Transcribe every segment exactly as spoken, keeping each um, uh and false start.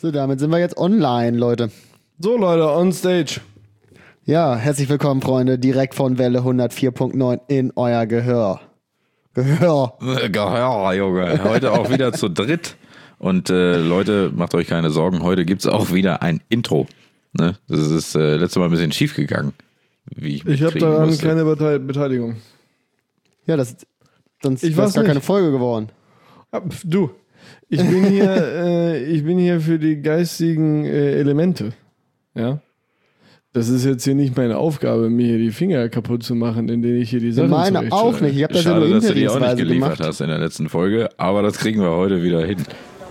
So, damit sind wir jetzt online, Leute. So, Leute, on stage. Ja, herzlich willkommen, Freunde, direkt von Welle hundertvier Punkt neun in euer Gehör. Gehör. Gehör, Junge. Heute auch wieder zu dritt. Und äh, Leute, macht euch keine Sorgen, heute gibt es auch wieder ein Intro. Ne? Das ist äh, letztes Mal ein bisschen schief gegangen. Wie ich ich habe daran musste. keine Bete- Beteiligung. Ja, das sonst ich wäre gar nicht. keine Folge geworden. Du, ich bin hier, äh, ich bin hier für die geistigen äh, Elemente. Ja. Das ist jetzt hier nicht meine Aufgabe, mir hier die Finger kaputt zu machen, indem ich hier die Sachen Meine auch nicht. Ich habe das ja nur dass du die auch nicht interimsweise geliefert gemacht. hast in der letzten Folge, aber das kriegen wir heute wieder hin.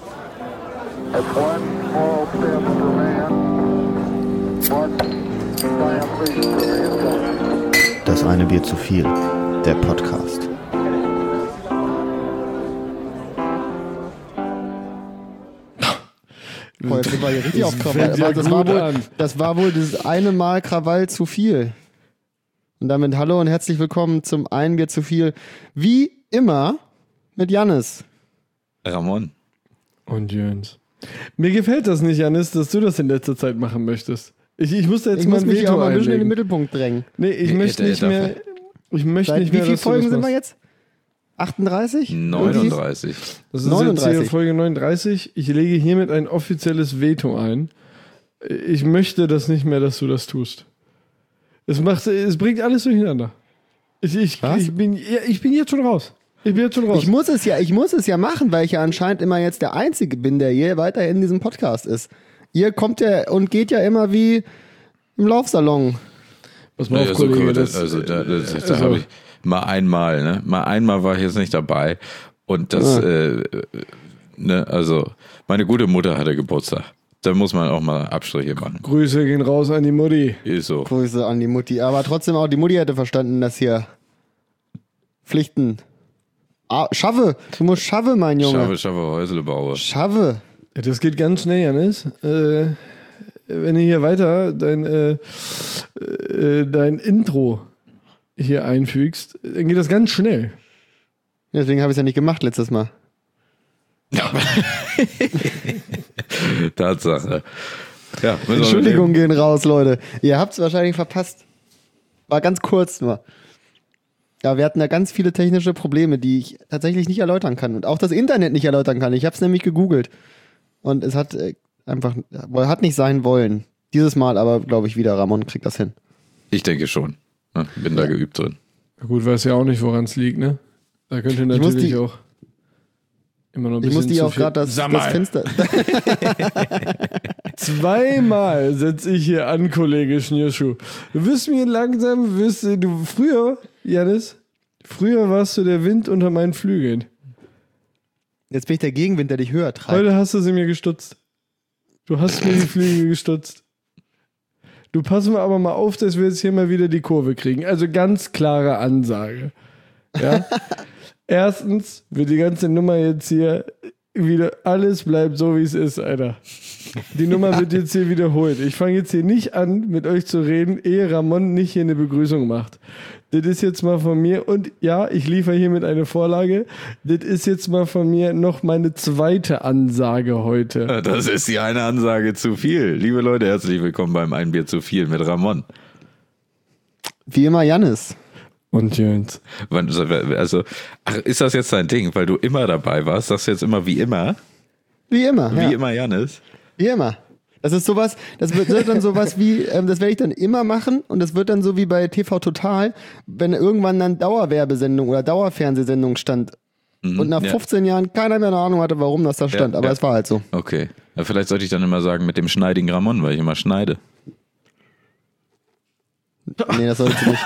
Das eine Bier zu viel, der Podcast. Boah, jetzt sind wir hier richtig auf Krawall. Aber das, war wohl, das war wohl dieses eine Mal Krawall zu viel. Und damit hallo und herzlich willkommen zum Ein Bier zu viel. Wie immer mit Jannis. Ramon. Und Jöns. Mir gefällt das nicht, Jannis, dass du das in letzter Zeit machen möchtest. Ich, ich muss da jetzt ich mal muss ein mich Veto auch mal ein bisschen einlegen. in den Mittelpunkt drängen. Nee, ich Nee, möchte der- nicht der mehr. Ich möchte Seit nicht wie mehr, viele dass du Folgen das sind wir machst. jetzt? achtunddreißig? neununddreißig. Das ist neununddreißig. jetzt hier Folge neununddreißig. Ich lege hiermit ein offizielles Veto ein. Ich möchte das nicht mehr, dass du das tust. Es macht, es bringt alles durcheinander. Ich, ich, Was? ich, bin, ich bin jetzt schon raus. Ich bin jetzt schon raus. Ich muss es ja, ich muss es ja machen, weil ich ja anscheinend immer jetzt der Einzige bin, der hier weiter in diesem Podcast ist. Ihr kommt ja und geht ja immer wie im Laufsalon. Pass mal Naja, auf, so Kollege. cool, das, also da, das, da also- habe ich mal einmal, ne? Mal einmal war ich jetzt nicht dabei. Und das, Ja. äh, ne, also meine gute Mutter hatte Geburtstag. Da muss man auch mal Abstriche machen. Grüße gehen raus an die Mutti. Ist so. Grüße an die Mutti. Aber trotzdem auch die Mutti hätte verstanden, dass hier Pflichten. Ah, schaffe! Du musst schaffe, mein Junge. Schaffe, schaffe, Häusle baue. Schaffe. Das geht ganz schnell, Janis. Äh, wenn du hier weiter dein, äh, äh, dein Intro hier einfügst, dann geht das ganz schnell. Deswegen habe ich es ja nicht gemacht letztes Mal. Tatsache. Ja, müssen wir Entschuldigung gehen raus, Leute. Ihr habt es wahrscheinlich verpasst. War ganz kurz nur. Ja, wir hatten da ganz viele technische Probleme, die ich tatsächlich nicht erläutern kann. Und auch das Internet nicht erläutern kann. Ich habe es nämlich gegoogelt. Und es hat äh, einfach, hat nicht sein wollen. Dieses Mal aber, glaube ich, wieder. Ramon kriegt das hin. Ich denke schon. Ne? Bin da geübt drin. Na gut, weiß ja auch nicht, woran es liegt, ne? Da könnte muss natürlich die- auch immer noch ein Ich bisschen musste zu ja auch viel- gerade das, Sag das mal, Fenster. zweimal setze ich hier an, Kollege Schnürschuh. Du wirst mir langsam, wirst du, du früher, Janis, früher warst du der Wind unter meinen Flügeln. Jetzt bin ich der Gegenwind, der dich höher treibt. Heute hast du sie mir gestutzt. Du hast mir die Flügel gestutzt. Du pass mal aber mal auf, dass wir jetzt hier mal wieder die Kurve kriegen. Also ganz klare Ansage. Ja? Erstens wird die ganze Nummer jetzt hier wieder, alles bleibt so, wie es ist, Alter. Die Nummer wird jetzt hier wiederholt. Ich fange jetzt hier nicht an, mit euch zu reden, ehe Ramon nicht hier eine Begrüßung macht. Das ist jetzt mal von mir, und ja, ich liefere hiermit eine Vorlage. Das ist jetzt mal von mir noch meine zweite Ansage heute. Das ist ja eine Ansage zu viel. Liebe Leute, herzlich willkommen beim Ein Bier zu viel mit Ramon. Wie immer Jannis. Und Jöns. Wann- Also, ach, ist das jetzt dein Ding, weil du immer dabei warst? Sagst du jetzt immer wie immer? Wie immer. Wie ja. immer, Jannis? Wie immer. Das ist sowas, das wird, wird dann sowas wie, ähm, das werde ich dann immer machen, und das wird dann so wie bei T V Total, wenn irgendwann dann Dauerwerbesendung oder Dauerfernsehsendung stand und nach ja. fünfzehn Jahren keiner mehr eine Ahnung hatte, warum das da stand, Ja, aber ja. es war halt so. Okay. Ja, vielleicht sollte ich dann immer sagen mit dem schneidigen Ramon, weil ich immer schneide. Nee, das sollst du nicht.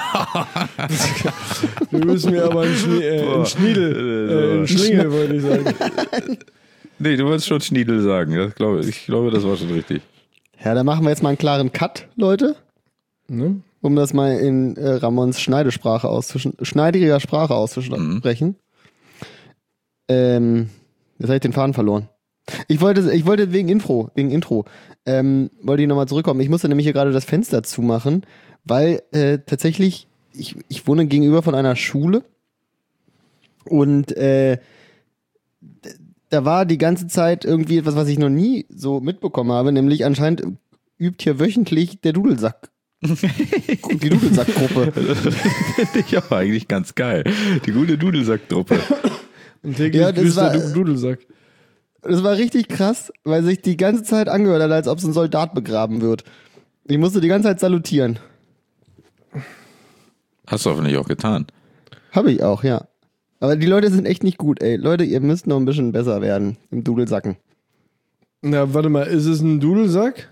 Du müssen mir aber einen, Schnie äh, einen Schniedel, äh, einen Schlingel, wollte ich sagen. Nee, du wolltest schon Schniedel sagen. Das glaube, ich glaube, das war schon richtig. Ja, dann machen wir jetzt mal einen klaren Cut, Leute, Ne? um das mal in äh, Ramons Schneidesprache auszusch- schneidiger Sprache auszusprechen. Ähm, jetzt habe ich den Faden verloren. Ich wollte, ich wollte wegen Intro, wegen Intro, ähm, wollte ich nochmal zurückkommen. Ich musste nämlich hier gerade das Fenster zumachen, weil äh, tatsächlich, ich, ich wohne gegenüber von einer Schule und äh, da war die ganze Zeit irgendwie etwas, was ich noch nie so mitbekommen habe, nämlich anscheinend übt hier wöchentlich der Dudelsack. Die Dudelsack-Gruppe. Das finde ich aber eigentlich ganz geil. Die gute Dudelsack-Truppe. Und täglich Ja, das grüßt war- der Du- Dudelsack. Das war richtig krass, weil sich die ganze Zeit angehört hat, als ob so ein Soldat begraben wird. Ich musste die ganze Zeit salutieren. Hast du hoffentlich auch getan. Habe ich auch, ja. Aber die Leute sind echt nicht gut, ey. Leute, ihr müsst noch ein bisschen besser werden im Dudelsacken. Na, warte mal, ist es ein Dudelsack?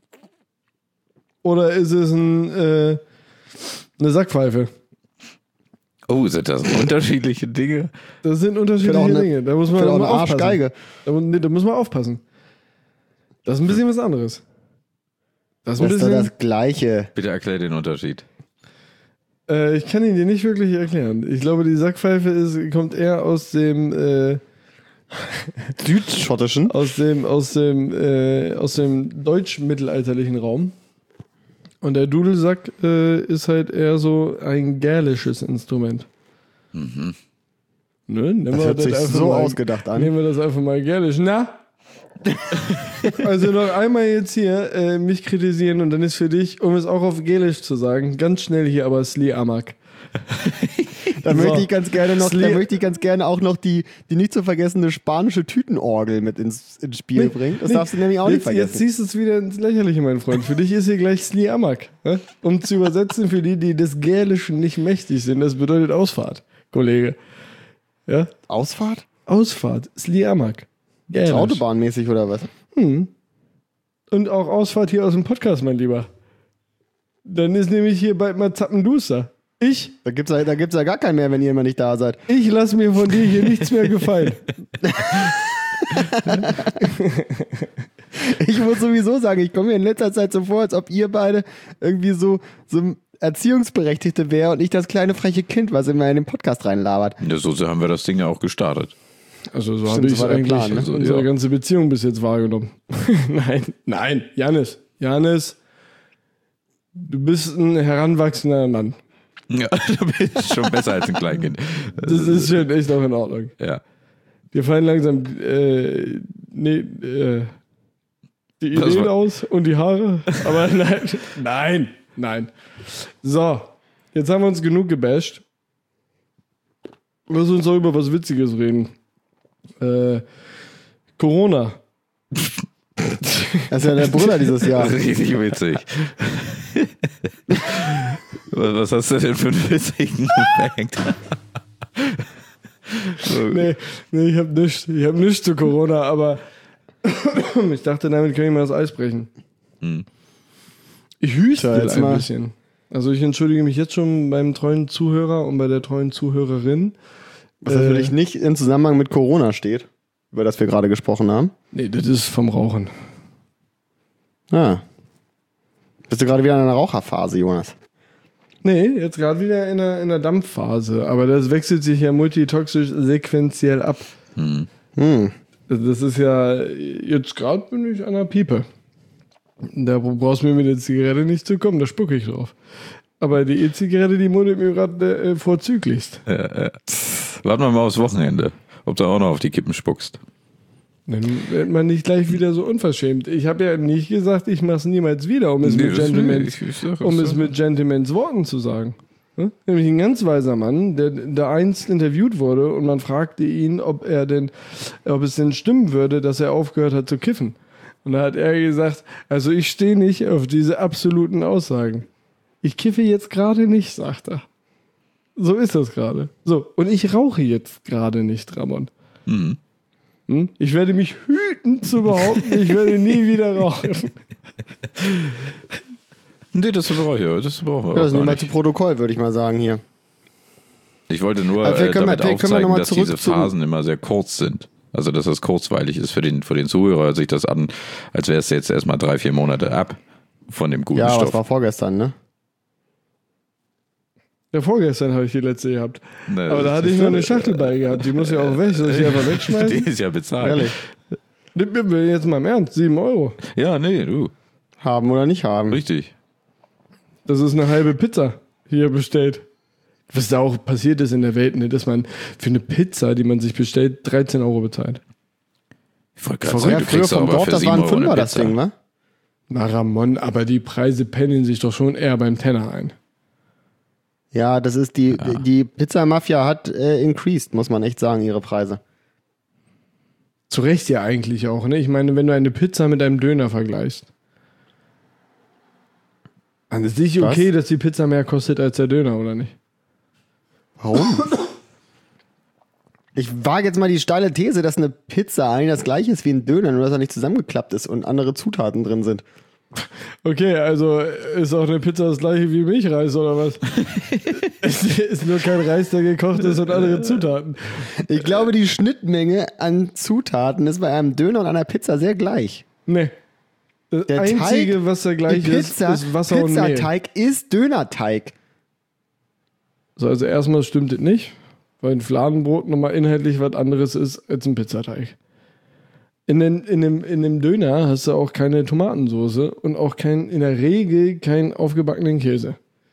Oder ist es ein, äh, eine Sackpfeife? Oh, sind das unterschiedliche Dinge? Das sind Vielleicht auch unterschiedliche eine- Dinge. Da muss man Vielleicht auch mal eine aufpassen. Arschgeige. Da, mu- nee, da muss man aufpassen. Das ist ein bisschen was anderes. Das ist ein Das ist doch bisschen. das Gleiche. Bitte erklär den Unterschied. Äh, ich kann ihn dir nicht wirklich erklären. Ich glaube, die Sackpfeife ist, kommt eher aus dem, äh, Südschottischen. aus dem, aus dem, äh, aus dem deutsch-mittelalterlichen Raum. Und der Dudelsack äh, ist halt eher so ein gälisches Instrument. Mhm. Ne? Nehmen Das wir hört sich einfach so mal- ausgedacht an. Nehmen wir das einfach mal gälisch. Na? Also noch einmal jetzt hier äh, mich kritisieren und dann ist für dich, um es auch auf Gälisch zu sagen, ganz schnell hier aber Sli Amak. Da So. möchte ich ganz gerne noch, da Sli- möchte ich ganz gerne auch noch die, die nicht zu vergessene spanische Tütenorgel mit ins, ins Spiel Nee, bringen. Das nee, darfst du nämlich auch jetzt, nicht vergessen. Jetzt ziehst du es wieder ins Lächerliche, mein Freund. Für dich ist hier gleich Sli Amak. Ne? Um zu übersetzen für die, die des Gälischen nicht mächtig sind, das bedeutet Ausfahrt, Kollege. Ja? Ausfahrt? Ausfahrt, Sli Amak. Gälisch. Autobahnmäßig oder was? Und auch Ausfahrt hier aus dem Podcast, mein Lieber. Dann ist nämlich hier bald mal Zappenduster. Ich, Da gibt's ja, da gibt's ja gar keinen mehr, wenn ihr immer nicht da seid. ich lasse mir von dir hier nichts mehr gefallen. Ich muss sowieso sagen, ich komme mir in letzter Zeit so vor, als ob ihr beide irgendwie so, so Erziehungsberechtigte wäre und ich das kleine freche Kind, was immer in den Podcast reinlabert. Ja, so haben wir das Ding ja auch gestartet. Also so Stimmt, habe ich so war der eigentlich Plan, ne? also unsere Ja. ganze Beziehung bis jetzt wahrgenommen. Nein, nein, Janis, Janis, du bist ein heranwachsender Mann. Ja, du bist schon besser als ein Kleinkind. Das ist schon echt auch in Ordnung. Ja. Wir fallen langsam äh, nee, äh, die Das Ideen war- aus und die Haare. Aber nein, nein, nein. So, jetzt haben wir uns genug gebasht. Lass uns doch über was Witziges reden. Äh, Corona. Das ist ja der Brüller dieses Jahr. Richtig witzig. Was hast du denn für einen witzigen Fact? Nee, nee, ich hab nichts. Ich hab nichts zu Corona, aber ich dachte, damit kann ich mal das Eis brechen. Hm. Ich hüstel Tja, jetzt ein mal. bisschen. Also ich entschuldige mich jetzt schon beim treuen Zuhörer und bei der treuen Zuhörerin. Was natürlich nicht im Zusammenhang mit Corona steht, über das wir gerade gesprochen haben. Nee, das ist vom Rauchen. Ah. Bist du gerade wieder in einer Raucherphase, Jonas? Nee, jetzt gerade wieder in der, in der Dampfphase. Aber das wechselt sich ja multitoxisch sequenziell ab. Hm. Das ist ja, jetzt gerade bin ich an der Piepe. Da brauchst du mir mit der Zigarette nicht zu kommen, da spucke ich drauf. Aber die E-Zigarette, die mundet mir gerade äh, vorzüglichst. Warten wir mal aufs Wochenende, ob du auch noch auf die Kippen spuckst. Dann wird man nicht gleich wieder so unverschämt. Ich habe ja nicht gesagt, ich mache es niemals wieder, um es, Nee, mit, das- Gentleman's, ich- ich sag um es es so. mit Gentlemans Worten zu sagen. Hm? Nämlich ein ganz weiser Mann, der, der einst interviewt wurde und man fragte ihn, ob er denn, ob es denn stimmen würde, dass er aufgehört hat zu kiffen. Und da hat er gesagt, also ich stehe nicht auf diese absoluten Aussagen. Ich kiffe jetzt gerade nicht, sagt er. So ist das gerade. So, und ich rauche jetzt gerade nicht, Ramon. Mhm. Hm? Ich werde mich hüten zu behaupten, ich werde nie wieder rauchen. Nee, das brauchen wir, das brauchen wir Ja, das auch nehmen gar wir zu nicht. Protokoll, würde ich mal sagen hier. Ich wollte nur Also wir äh, können damit mal- wir können mal aufzeigen, noch mal dass zurück diese zum- Phasen immer sehr kurz sind. Also, dass das kurzweilig ist für den, für den Zuhörer, hört sich das an, als wäre es jetzt erstmal drei, vier Monate ab von dem guten Ja, aber Stoff. es war vorgestern, ne? Ja, vorgestern habe ich die letzte gehabt. Ne, Aber da hatte ich noch eine Schachtel bei gehabt. Die muss ja auch weg. Soll ich die einfach Die wegschmeißen? ist ja bezahlt. Ehrlich. Jetzt mal im Ernst. sieben Euro. Ja, nee, du. Haben oder nicht haben. Richtig. Das ist eine halbe Pizza hier bestellt. Was da auch passiert ist in der Welt, ne, dass man für eine Pizza, die man sich bestellt, dreizehn Euro bezahlt. Ich wollte gerade Ja, sagen, du früher kriegst vom aber Dorf, für das sieben war ein Euro eine Fünfer, das Pizza. Ding, wa? Na Ramon, aber die Preise pendeln sich doch schon eher beim Tenner ein. Ja, das ist die, Ja. die Pizza-Mafia hat äh, increased, muss man echt sagen, ihre Preise. Zu Recht ja eigentlich auch, ne? Ich meine, wenn du eine Pizza mit einem Döner vergleichst. Dann ist nicht Was? okay, dass die Pizza mehr kostet als der Döner, oder nicht? Warum? Ich wage jetzt mal die steile These, dass eine Pizza eigentlich das gleiche ist wie ein Döner, nur dass er nicht zusammengeklappt ist und andere Zutaten drin sind. Okay, also ist auch eine Pizza das gleiche wie Milchreis, oder was? Es ist nur kein Reis, der gekocht ist und andere Zutaten. Ich glaube, die Schnittmenge an Zutaten ist bei einem Döner und einer Pizza sehr gleich. Nee. Das Der Einzige, Teig, was da gleich die Pizza, ist, ist Wasser und Mehl. Pizzateig ist Dönerteig. So, also erstmal stimmt es nicht, weil ein Fladenbrot nochmal inhaltlich was anderes ist als ein Pizzateig. In, den, in, dem, in dem Döner hast du auch keine Tomatensoße und auch kein, in der Regel keinen aufgebackenen Käse.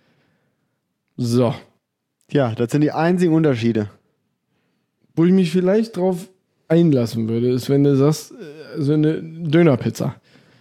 So. Ja, das sind die einzigen Unterschiede. Wo ich mich vielleicht drauf einlassen würde, ist, wenn du sagst, äh, so eine Dönerpizza.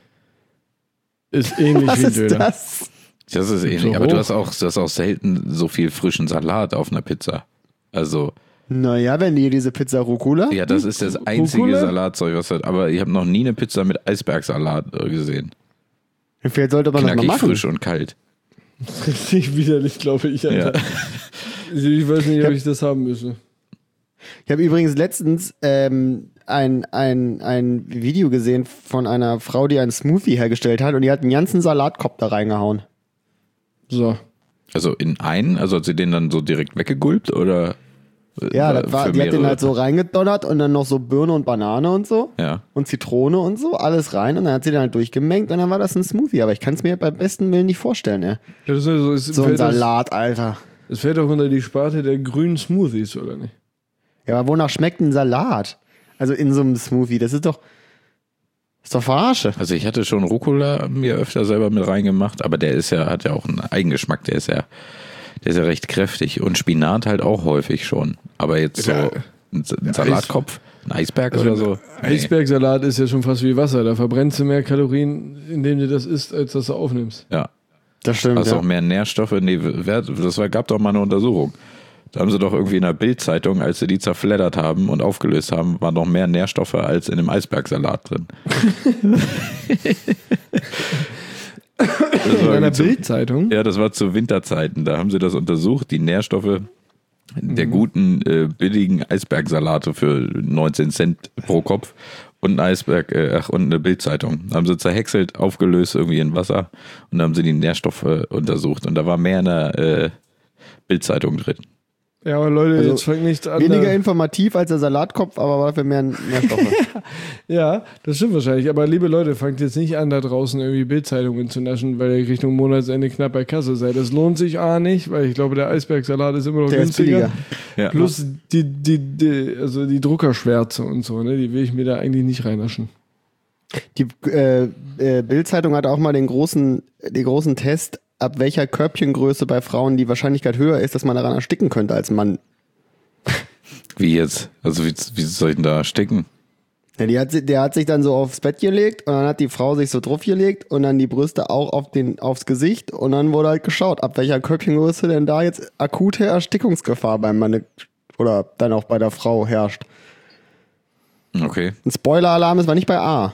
Ist ähnlich Was wie ein ist Döner. das? Das ist ähnlich, So aber du hoch. hast, auch, du hast auch selten so viel frischen Salat auf einer Pizza. Also, Naja, wenn die diese Pizza Rucola. ja, das ist das einzige Rucola? Salatzeug, was hat. Aber ich habe noch nie eine Pizza mit Eisbergsalat äh, gesehen. Vielleicht sollte man das mal Knackig, machen. frisch und kalt. Richtig widerlich, glaube ich. Alter. Ja. Ich weiß nicht, ob ich das haben müsste. Ich habe übrigens letztens ähm, ein, ein, ein Video gesehen von einer Frau, die einen Smoothie hergestellt hat und die hat einen ganzen Salatkopf da reingehauen. So. Also in einen, also hat sie den dann so direkt weggegulpt oder? äh, Ja, das war, für die hat den mehrere? halt so reingedonnert und dann noch so Birne und Banane und so. Ja. Und Zitrone und so, alles rein und dann hat sie den halt durchgemengt und dann war das ein Smoothie. Aber ich kann es mir beim besten Willen nicht vorstellen, ey. Das ist also, es So ein fällt das- Salat, Alter. Es fällt auch unter die Sparte der grünen Smoothies, oder nicht? Ja, aber wonach schmeckt ein Salat? Also in so einem Smoothie, das ist doch, ist doch Verarsche. Also ich hatte schon Rucola mir öfter selber mit reingemacht, aber der ist ja, hat ja auch einen Eigengeschmack, der ist ja, der ist ja recht kräftig. Und Spinat halt auch häufig schon. Aber jetzt so Ja. ein, ein Salatkopf, ein Eisberg oder so. Nee. Eisbergsalat ist ja schon fast wie Wasser. Da verbrennst du mehr Kalorien, indem du das isst, als dass du aufnimmst. Ja. Das stimmt, Hast ja. auch mehr Nährstoffe. Nee, wer, das war, gab doch mal eine Untersuchung. Da haben sie doch irgendwie in der Bild-Zeitung, als sie die zerfleddert haben und aufgelöst haben, waren noch mehr Nährstoffe als in dem Eisbergsalat drin. Das In war einer zu- Bild-Zeitung? Ja, das war zu Winterzeiten. Da haben sie das untersucht, die Nährstoffe der guten, äh, billigen Eisbergsalate für neunzehn Cent pro Kopf und ein Eisberg, äh, ach, und eine Bildzeitung. Da haben sie zerhäckselt, aufgelöst irgendwie in Wasser und da haben sie die Nährstoffe untersucht und da war mehr in der äh, Bildzeitung drin. Ja, aber Leute, Also, jetzt fängt nichts an. Weniger da- informativ als der Salatkopf, aber dafür mehr Nährstoffe. Ja, das stimmt wahrscheinlich. Aber liebe Leute, fangt jetzt nicht an, da draußen irgendwie Bildzeitungen zu naschen, weil ihr Richtung Monatsende knapp bei Kasse seid. Das lohnt sich A nicht, weil ich glaube, der Eisbergsalat ist immer noch Der ist günstiger. billiger. Ja. Plus die, die, die, also die Druckerschwärze und so, ne, die will ich mir da eigentlich nicht reinnaschen. Die äh, äh, Bild-Zeitung hat auch mal den großen, den großen Test, ab welcher Körbchengröße bei Frauen die Wahrscheinlichkeit höher ist, dass man daran ersticken könnte als Mann. Wie jetzt? Also wie, wie soll ich denn da stecken? Ja, die hat, si- der hat sich dann so aufs Bett gelegt und dann hat die Frau sich so drauf gelegt und dann die Brüste auch auf den, aufs Gesicht und dann wurde halt geschaut, ab welcher Körbchengröße denn da jetzt akute Erstickungsgefahr beim Mann oder dann auch bei der Frau herrscht. Okay. Ein Spoiler-Alarm ist war nicht bei A.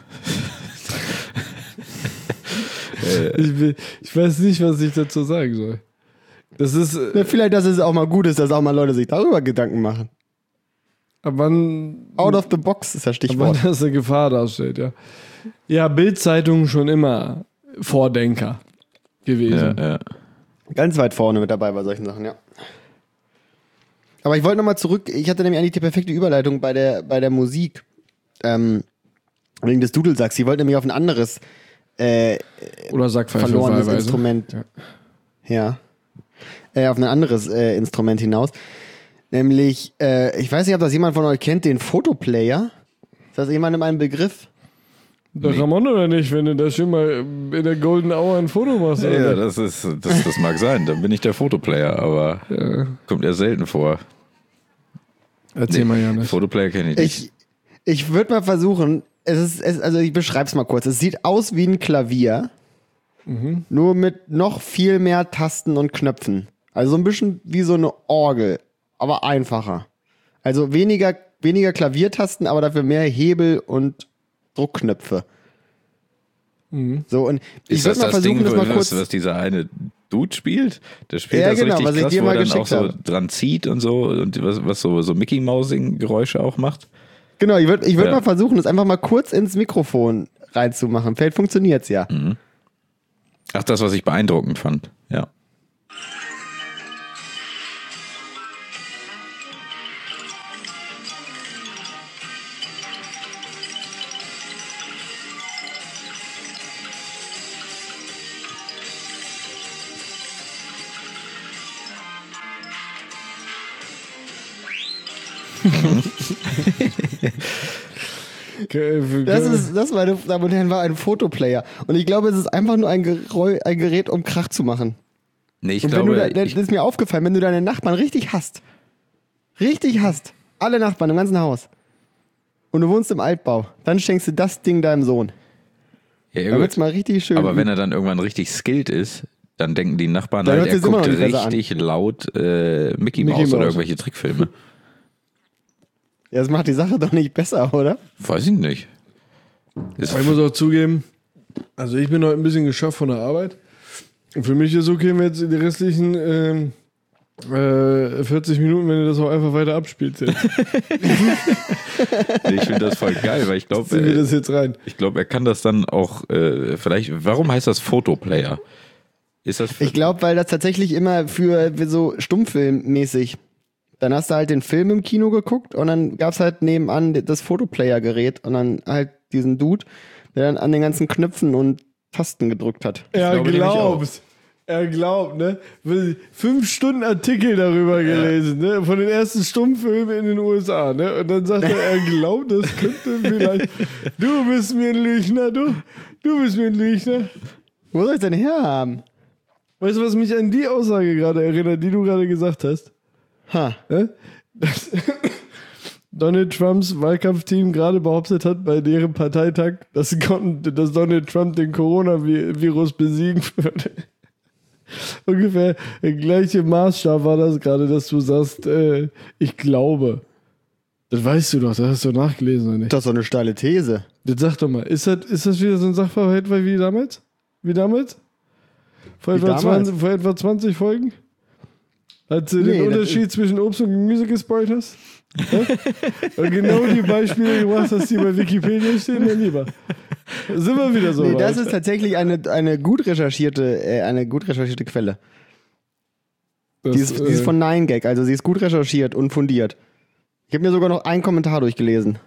Ich, will, ich weiß nicht, was ich dazu sagen soll. Das ist, äh, Ja, vielleicht, dass es auch mal gut ist, dass auch mal Leute sich darüber Gedanken machen. ab wann, Out of the box ist das ab wann Stichwort. das eine Gefahr darstellt, ja. Ja, Bild-Zeitung schon immer Vordenker gewesen. Ja, ja. Ganz weit vorne mit dabei bei solchen Sachen, ja. Aber ich wollte nochmal zurück, ich hatte nämlich eigentlich die perfekte Überleitung bei der, bei der Musik. Ähm, wegen des Dudelsacks. Ich wollte nämlich auf ein anderes äh, Oder Sackpfeife verlorenes wahlweise. Instrument. Ja. Ja. Äh, auf ein anderes äh, Instrument hinaus. Nämlich, äh, ich weiß nicht, ob das jemand von euch kennt, den Fotoplayer. Ist das jemandem ein Begriff? Der Ramon oder nicht, wenn du da schon mal in der Golden Hour ein Foto machst? Ja, oder? das ist, das, das mag sein. Dann bin ich der Fotoplayer, aber Ja. kommt eher selten vor. Erzähl mal, Janis. Fotoplayer kenne ich nicht. Ich, Ich würde mal versuchen, es ist, es, also ich beschreibe es mal kurz. Es sieht aus wie ein Klavier, mhm. nur mit noch viel mehr Tasten und Knöpfen. Also so ein bisschen wie so eine Orgel, aber einfacher. Also weniger, weniger Klaviertasten, aber dafür mehr Hebel und Druckknöpfe. Mhm. So, und ich ist würde das mal das versuchen, Ding, das mal was, kurz. was dieser eine Dude spielt? Der spielt Ja, das genau, richtig was ich krass, dir wo mal er dann auch geschickt so habe. dran zieht und so und was, was so, so Mickey-Mousing-Geräusche auch macht. Genau, ich würde ich würd Ja. mal versuchen, das einfach mal kurz ins Mikrofon reinzumachen. Vielleicht funktioniert's ja. Mhm. Ach, das, was ich beeindruckend fand. Ja. Das ist, das, meine Damen und Herren, war ein Fotoplayer. Und ich glaube, es ist einfach nur ein, Gerä ein Gerät, um Krach zu machen. Nee, ich und wenn glaube, du da, das ich, ist mir aufgefallen, wenn du deine Nachbarn richtig hasst. Richtig hasst. Alle Nachbarn im ganzen Haus. Und du wohnst im Altbau. Dann schenkst du das Ding deinem Sohn. ja, Da gut. wird's mal richtig schön. Aber wenn er dann irgendwann richtig skilled ist, dann denken die Nachbarn Dann halt, hört er sich's immer guckt noch nicht besser richtig laut äh, Mickey, Mickey Mouse oder Mouse. irgendwelche Trickfilme. Ja, das macht die Sache doch nicht besser, oder? Weiß ich nicht. Ist Aber ich muss auch zugeben, also ich bin heute ein bisschen geschafft von der Arbeit. Und für mich ist okay, wenn wir jetzt die restlichen ähm, äh, vierzig Minuten, wenn ihr das auch einfach weiter abspielt. Jetzt. ich finde das voll geil, weil ich glaube, Ziehen wir das jetzt rein. ich glaube, er kann das dann auch äh, vielleicht. Warum heißt das Fotoplayer? Ist das? Ich glaube, weil das tatsächlich immer für, für so Stummfilmmäßig. Dann hast du halt den Film im Kino geguckt und dann gab's halt nebenan das Fotoplayer-Gerät und dann halt diesen Dude, der dann an den ganzen Knöpfen und Tasten gedrückt hat. Er glaube nämlich glaubt. Er glaubt, ne? Fünf Stunden Artikel darüber gelesen, ne? Von den ersten Stummfilmen in den U S A, ne? Und dann sagt er, er glaubt, das könnte vielleicht. Du bist mir ein Lügner, du. Du bist mir ein Lügner. Wo soll ich denn herhaben? Weißt du, was mich an die Aussage gerade erinnert, die du gerade gesagt hast? Ha. Ne? Dass Donald Trumps Wahlkampfteam gerade behauptet hat bei deren Parteitag, dass, dass Donald Trump den Coronavirus besiegen würde. Ungefähr der gleiche Maßstab war das gerade, dass du sagst, äh, ich glaube. Das weißt du doch, das hast du nachgelesen, oder nicht? Das ist doch eine steile These. Jetzt sag doch mal, ist das, ist das wieder so ein Sachverhalt wie damals? Wie damals? Vor, Wie etwa, damals? zwanzig, vor etwa zwanzig Folgen? Als du Nee, den das Unterschied zwischen Obst und Gemüse gespoilt hast? Ja? Und genau die Beispiele gebracht hast, die bei Wikipedia stehen, mein Lieber. Sind wir wieder so Nee, weit? das ist tatsächlich eine, eine gut recherchierte, äh, eine gut recherchierte Quelle. Das, Die ist, die ist äh, von nine gag, also sie ist gut recherchiert und fundiert. Ich habe mir sogar noch einen Kommentar durchgelesen.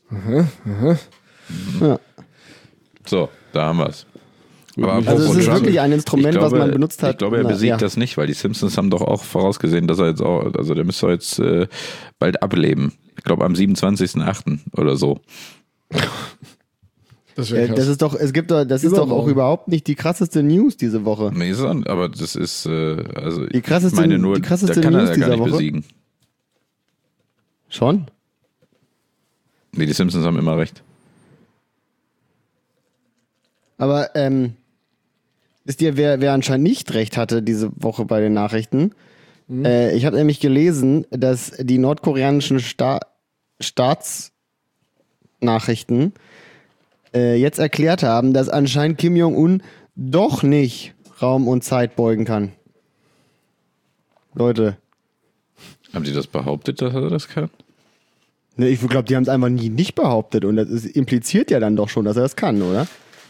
Ja. So, da haben wir es. Also es ist wirklich ein Instrument, was man benutzt hat. Ich glaube, er Na, besiegt ja. das nicht, weil die Simpsons haben doch auch vorausgesehen, dass er jetzt auch, also der müsste jetzt äh, bald ableben. Ich glaube am siebenundzwanzigsten achten oder so. das Äh, wäre krass. das ist doch, es gibt doch, das ist doch auch Übermorgen. überhaupt nicht die krasseste News diese Woche. Nee, ist an, aber das ist, äh, also Die krasseste- ich meine nur, die krasseste da kann News er ja gar dieser nicht Woche? besiegen. Schon? Nee, die Simpsons haben immer recht. Aber ähm, wisst ihr, wer, wer anscheinend nicht recht hatte diese Woche bei den Nachrichten? Mhm. Äh, ich habe nämlich gelesen, dass die nordkoreanischen Sta Staatsnachrichten äh, jetzt erklärt haben, dass anscheinend Kim Jong-un doch nicht Raum und Zeit beugen kann. Leute, Haben die das behauptet, dass er das kann? ne, ich glaube, die haben es einfach nie nicht behauptet und das ist, impliziert ja dann doch schon, dass er das kann, oder?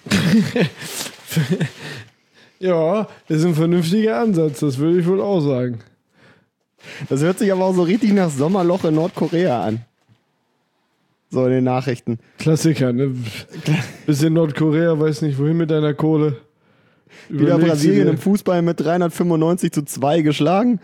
Ja, das ist ein vernünftiger Ansatz, das würde ich wohl auch sagen. Das hört sich aber auch so richtig nach Sommerloch in Nordkorea an. So in den Nachrichten. Klassiker, ne? Bis in Nordkorea, weiß nicht wohin mit deiner Kohle. Wieder Überlegst du Brasilien dir- im Fußball mit dreihundertfünfundneunzig zu zwei geschlagen.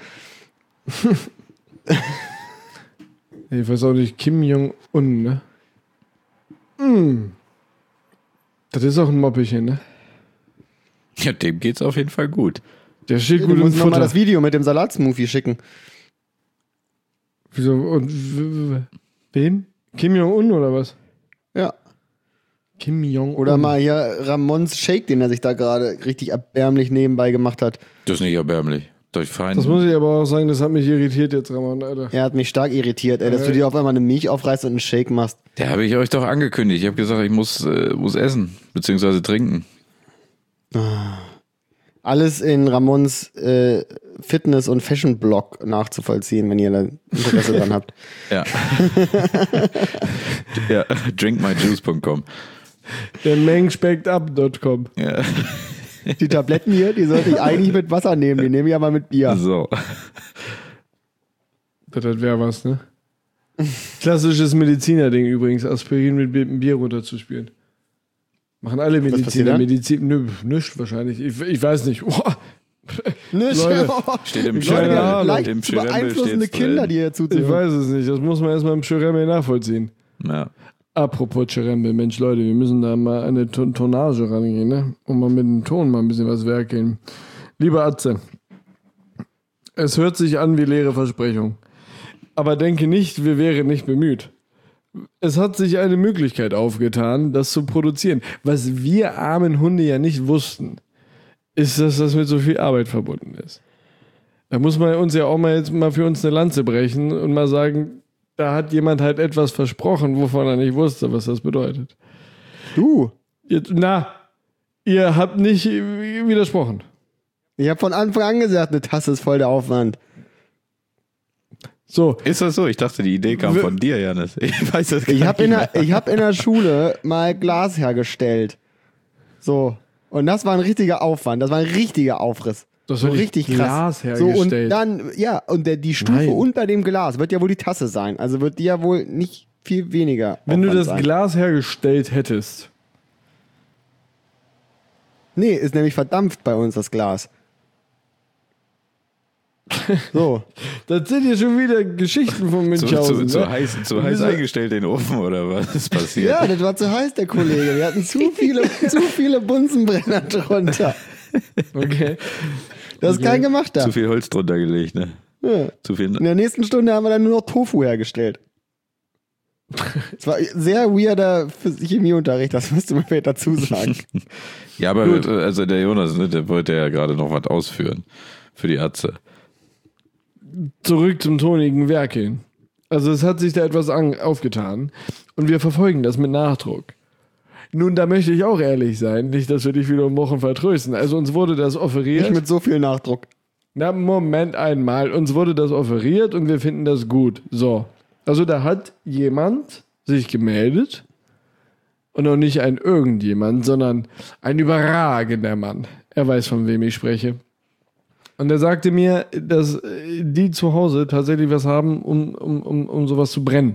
Ich weiß auch nicht, Kim Jong-un, ne? Mm. Das ist auch ein Moppelchen, ne? Ja, dem geht's auf jeden Fall gut. Der steht Du gut im musst nochmal Futter. das Video mit dem Salatsmoothie schicken. Wieso? Und w- w- wem? Kim Jong-un oder was? Ja. Kim Jong-un. Oder mal hier Ramons Shake, den er sich da gerade richtig erbärmlich nebenbei gemacht hat. Das ist nicht erbärmlich. Durch fein. Das muss ich aber auch sagen, das hat mich irritiert jetzt, Ramon, Alter. Er hat mich stark irritiert, ey, dass du dir auf einmal eine Milch aufreißt und einen Shake machst. Der habe ich euch doch angekündigt. Ich habe gesagt, ich muss, äh, muss essen, beziehungsweise trinken. Alles in Ramons äh, Fitness- und Fashion-Blog nachzuvollziehen, wenn ihr da Interesse dran habt. Ja. Ja, drink my juice punkt com. Der mengspectup punkt com. Ja. Die Tabletten hier, die sollte ich eigentlich mit Wasser nehmen, die nehme ich aber mit Bier. So. Das wäre was, ne? Klassisches Mediziner-Ding übrigens, Aspirin mit Bi- Bier runterzuspielen. Machen alle passiert Mediziner. dann? Medizin, nö, nichts wahrscheinlich. Ich, ich weiß nicht. Oh, Ne, Leute, Steht im Leute, Keine ja, Ahnung. leicht Im zu Schirembel beeinflussende steht's Kinder, drin. die hier ich zuzuhören. weiß es nicht. Das muss man erstmal im Schirembe nachvollziehen. Ja. Apropos Cherembe, Mensch Leute, wir müssen da mal an eine Ton- Tonnage rangehen, ne? Und mal mit dem Ton mal ein bisschen was werkeln. Lieber Atze, es hört sich an wie leere Versprechung. Aber denke nicht, wir wären nicht bemüht. Es hat sich eine Möglichkeit aufgetan, das zu produzieren. Was wir armen Hunde ja nicht wussten, ist, dass das mit so viel Arbeit verbunden ist. Da muss man uns ja auch mal jetzt mal für uns eine Lanze brechen und mal sagen, da hat jemand halt etwas versprochen, wovon er nicht wusste, was das bedeutet. Du, Jetzt, na, ihr habt nicht widersprochen. ich habe von Anfang an gesagt, eine Tasse ist voll der Aufwand. So, Ist das so? Ich dachte, die Idee kam von dir, Janis. Ich weiß das gar Ich habe in, nicht der- ich hab in der Schule mal Glas hergestellt. So. Und das war ein richtiger Aufwand. Das war ein richtiger Aufriss. Das so wird richtig Glas krass. So, und hergestellt. dann, ja, und der, die Stufe Nein. unter dem Glas wird ja wohl die Tasse sein. Also wird die ja wohl nicht viel weniger. wenn du Aufwand das sein. Glas hergestellt hättest, Nee, ist nämlich verdampft bei uns das Glas. So. das sind ja schon wieder Geschichten von Zu, Münchhausen. zu, zu ne? heiß, zu heiß eingestellt den Ofen oder was ist passiert? Ja, das war zu heiß, der Kollege. Wir hatten zu viele, zu viele Bunsenbrenner drunter. Okay. Das ist kein gemachter. Zu viel Holz drunter gelegt, ne? Ja. Zu viel. In der nächsten Stunde haben wir dann nur noch Tofu hergestellt. Es war sehr weirder Chemieunterricht, das müsste man vielleicht dazu sagen. Ja, aber also der Jonas, ne, der wollte ja gerade noch was ausführen für die Atze. Zurück zum tonigen Werkeln. Also es hat sich da etwas an, aufgetan und wir verfolgen das mit Nachdruck. Nun, da möchte ich auch ehrlich sein, nicht, dass wir dich wieder um Wochen vertrösten. Also uns wurde das offeriert. Nicht mit so viel Nachdruck. Na, Moment einmal. Uns wurde das offeriert und wir finden das gut. So. Also da hat jemand sich gemeldet und auch nicht ein irgendjemand, sondern ein überragender Mann. Er weiß, von wem ich spreche. Und er sagte mir, dass die zu Hause tatsächlich was haben, um, um, um, um sowas zu brennen.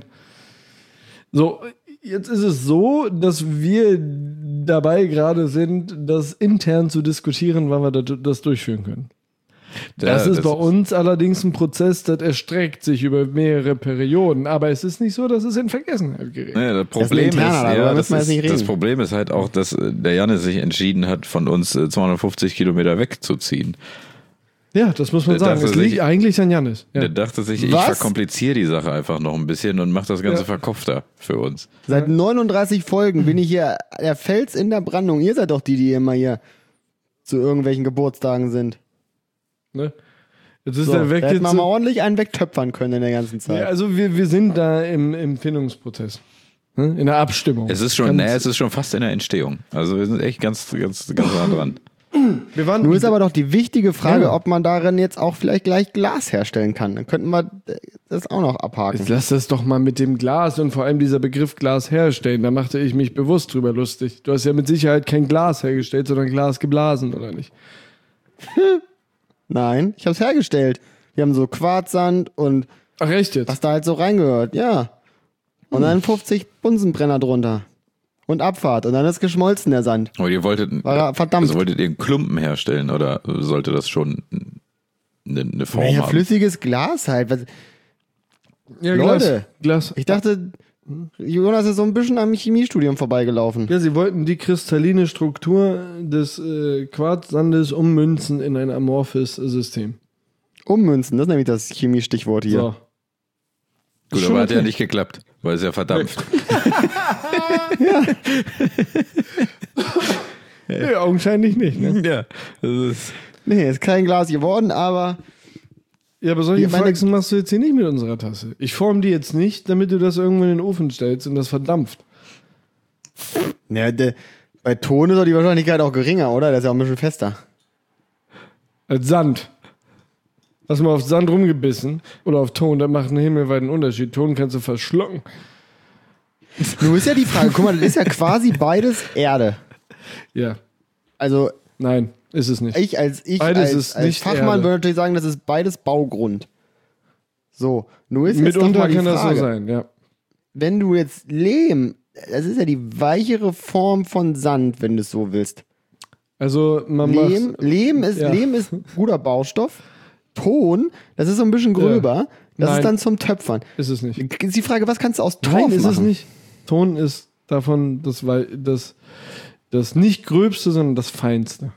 So, jetzt ist es so, dass wir dabei gerade sind, das intern zu diskutieren, wann wir das, das durchführen können. Das Ja, ist bei uns allerdings ein Prozess, das erstreckt sich über mehrere Perioden. Aber es ist nicht so, dass es in Vergessenheit gerät. Ja, das Problem ist, interner, darüber ja, müssen das, wir jetzt ist nicht reden. das Problem ist halt auch, dass äh, der Janis sich entschieden hat, von uns äh, zweihundertfünfzig Kilometer wegzuziehen. Ja, das muss man Der sagen. dachte Es liegt sich- eigentlich an Janis. Ja. Der dachte sich, ich Was? verkompliziere die Sache einfach noch ein bisschen und mache das Ganze Ja. verkopfter für uns. Seit neununddreißig Folgen bin ich hier der Fels in der Brandung. Ihr seid doch die, die immer hier zu irgendwelchen Geburtstagen sind. Ne? Jetzt ist So, der da weg hätte jetzt. man mal ordentlich einen wegtöpfern können in der ganzen Zeit. Ja, also wir, wir sind da im, im Findungsprozess. Ne? In der Abstimmung. Es ist schon, Ganz- nee, es ist schon fast in der Entstehung. Also wir sind echt ganz, ganz, ganz nah dran. wir waren, Nun ist aber doch die wichtige Frage, Ja. ob man darin jetzt auch vielleicht gleich Glas herstellen kann. Dann könnten wir das auch noch abhaken. Jetzt lass das doch mal mit dem Glas und vor allem dieser Begriff Glas herstellen. Da machte ich mich bewusst drüber lustig. Du hast ja mit Sicherheit kein Glas hergestellt, sondern Glas geblasen, oder nicht? Nein, ich habe es hergestellt. Wir haben so Quarzsand und Ach, echt jetzt? was da halt so reingehört. Ja. Und dann fünfzig Bunsenbrenner drunter. Und Abfahrt. Und dann ist geschmolzen der Sand. Aber ihr wolltet, War er verdammt. also wolltet ihr einen Klumpen herstellen oder sollte das schon eine, eine Form Ja, haben? flüssiges Glas halt. Was- Ja, Leute. Glas. Ich dachte, Jonas ist so ein bisschen am Chemiestudium vorbeigelaufen. Ja, sie wollten die kristalline Struktur des äh, Quarzsandes ummünzen in ein amorphes System. Ummünzen, das ist nämlich das Chemiestichwort hier. So. Gut, Schon aber hat okay. ja nicht geklappt, weil es ja verdampft. Nee, augenscheinlich nicht, ne? Ja, das ist... Nee, ist kein Glas geworden, aber Ja, aber solche Ja, meine- Faxen machst du jetzt hier nicht mit unserer Tasse. Ich form die jetzt nicht, damit du das irgendwo in den Ofen stellst und das verdampft. ja, de, bei Ton ist doch die Wahrscheinlichkeit auch geringer, oder? Der ist ja auch ein bisschen fester. Als Sand. Hast du mal auf Sand rumgebissen oder auf Ton, das macht einen himmelweiten Unterschied. Ton kannst du verschlucken. Nun ist ja die Frage, guck mal, das ist ja quasi beides Erde. Ja, Also nein, ist es nicht. ich als ich Beides als, ist als nicht Fachmann Erde. würde natürlich sagen, das ist beides Baugrund. So, nun ist jetzt doch Mitunter mal die kann das so Frage, sein, ja. wenn du jetzt Lehm, das ist ja die weichere Form von Sand, wenn du es so willst. Also man Lehm, macht... Lehm, ist, ja. Lehm ist guter Baustoff. Ton, das ist so ein bisschen gröber. Das Nein. ist dann zum Töpfern. Ist es nicht. Ist die Frage, was kannst du aus Torf Nein, ist machen? es nicht. Ton ist davon das, Wei- das, das nicht gröbste, sondern das feinste.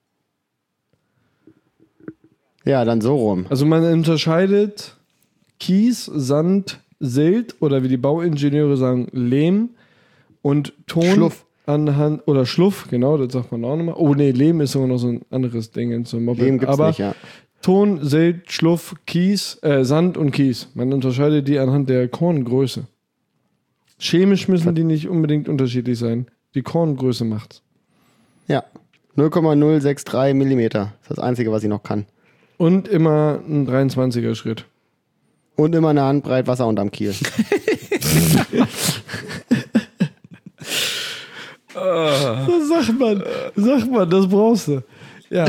Ja, dann so rum. Also man unterscheidet Kies, Sand, Silt oder wie die Bauingenieure sagen, Lehm und Ton Schluff. anhand, oder Schluff, genau, das sagt man auch nochmal. Oh nee, Lehm ist sogar noch so ein anderes Ding in so einem Moped. Lehm gibt's Aber nicht, ja. Ton, Silt, Schluff, Kies, äh, Sand und Kies. Man unterscheidet die anhand der Korngröße. Chemisch müssen die nicht unbedingt unterschiedlich sein. Die Korngröße macht's. Ja. null Komma null sechs drei Millimeter. Das ist das Einzige, was ich noch kann. Und immer ein dreiundzwanziger Schritt. Und immer eine Handbreit Wasser unterm Kiel. Das sagt man, sagt man, das brauchst du. Ja.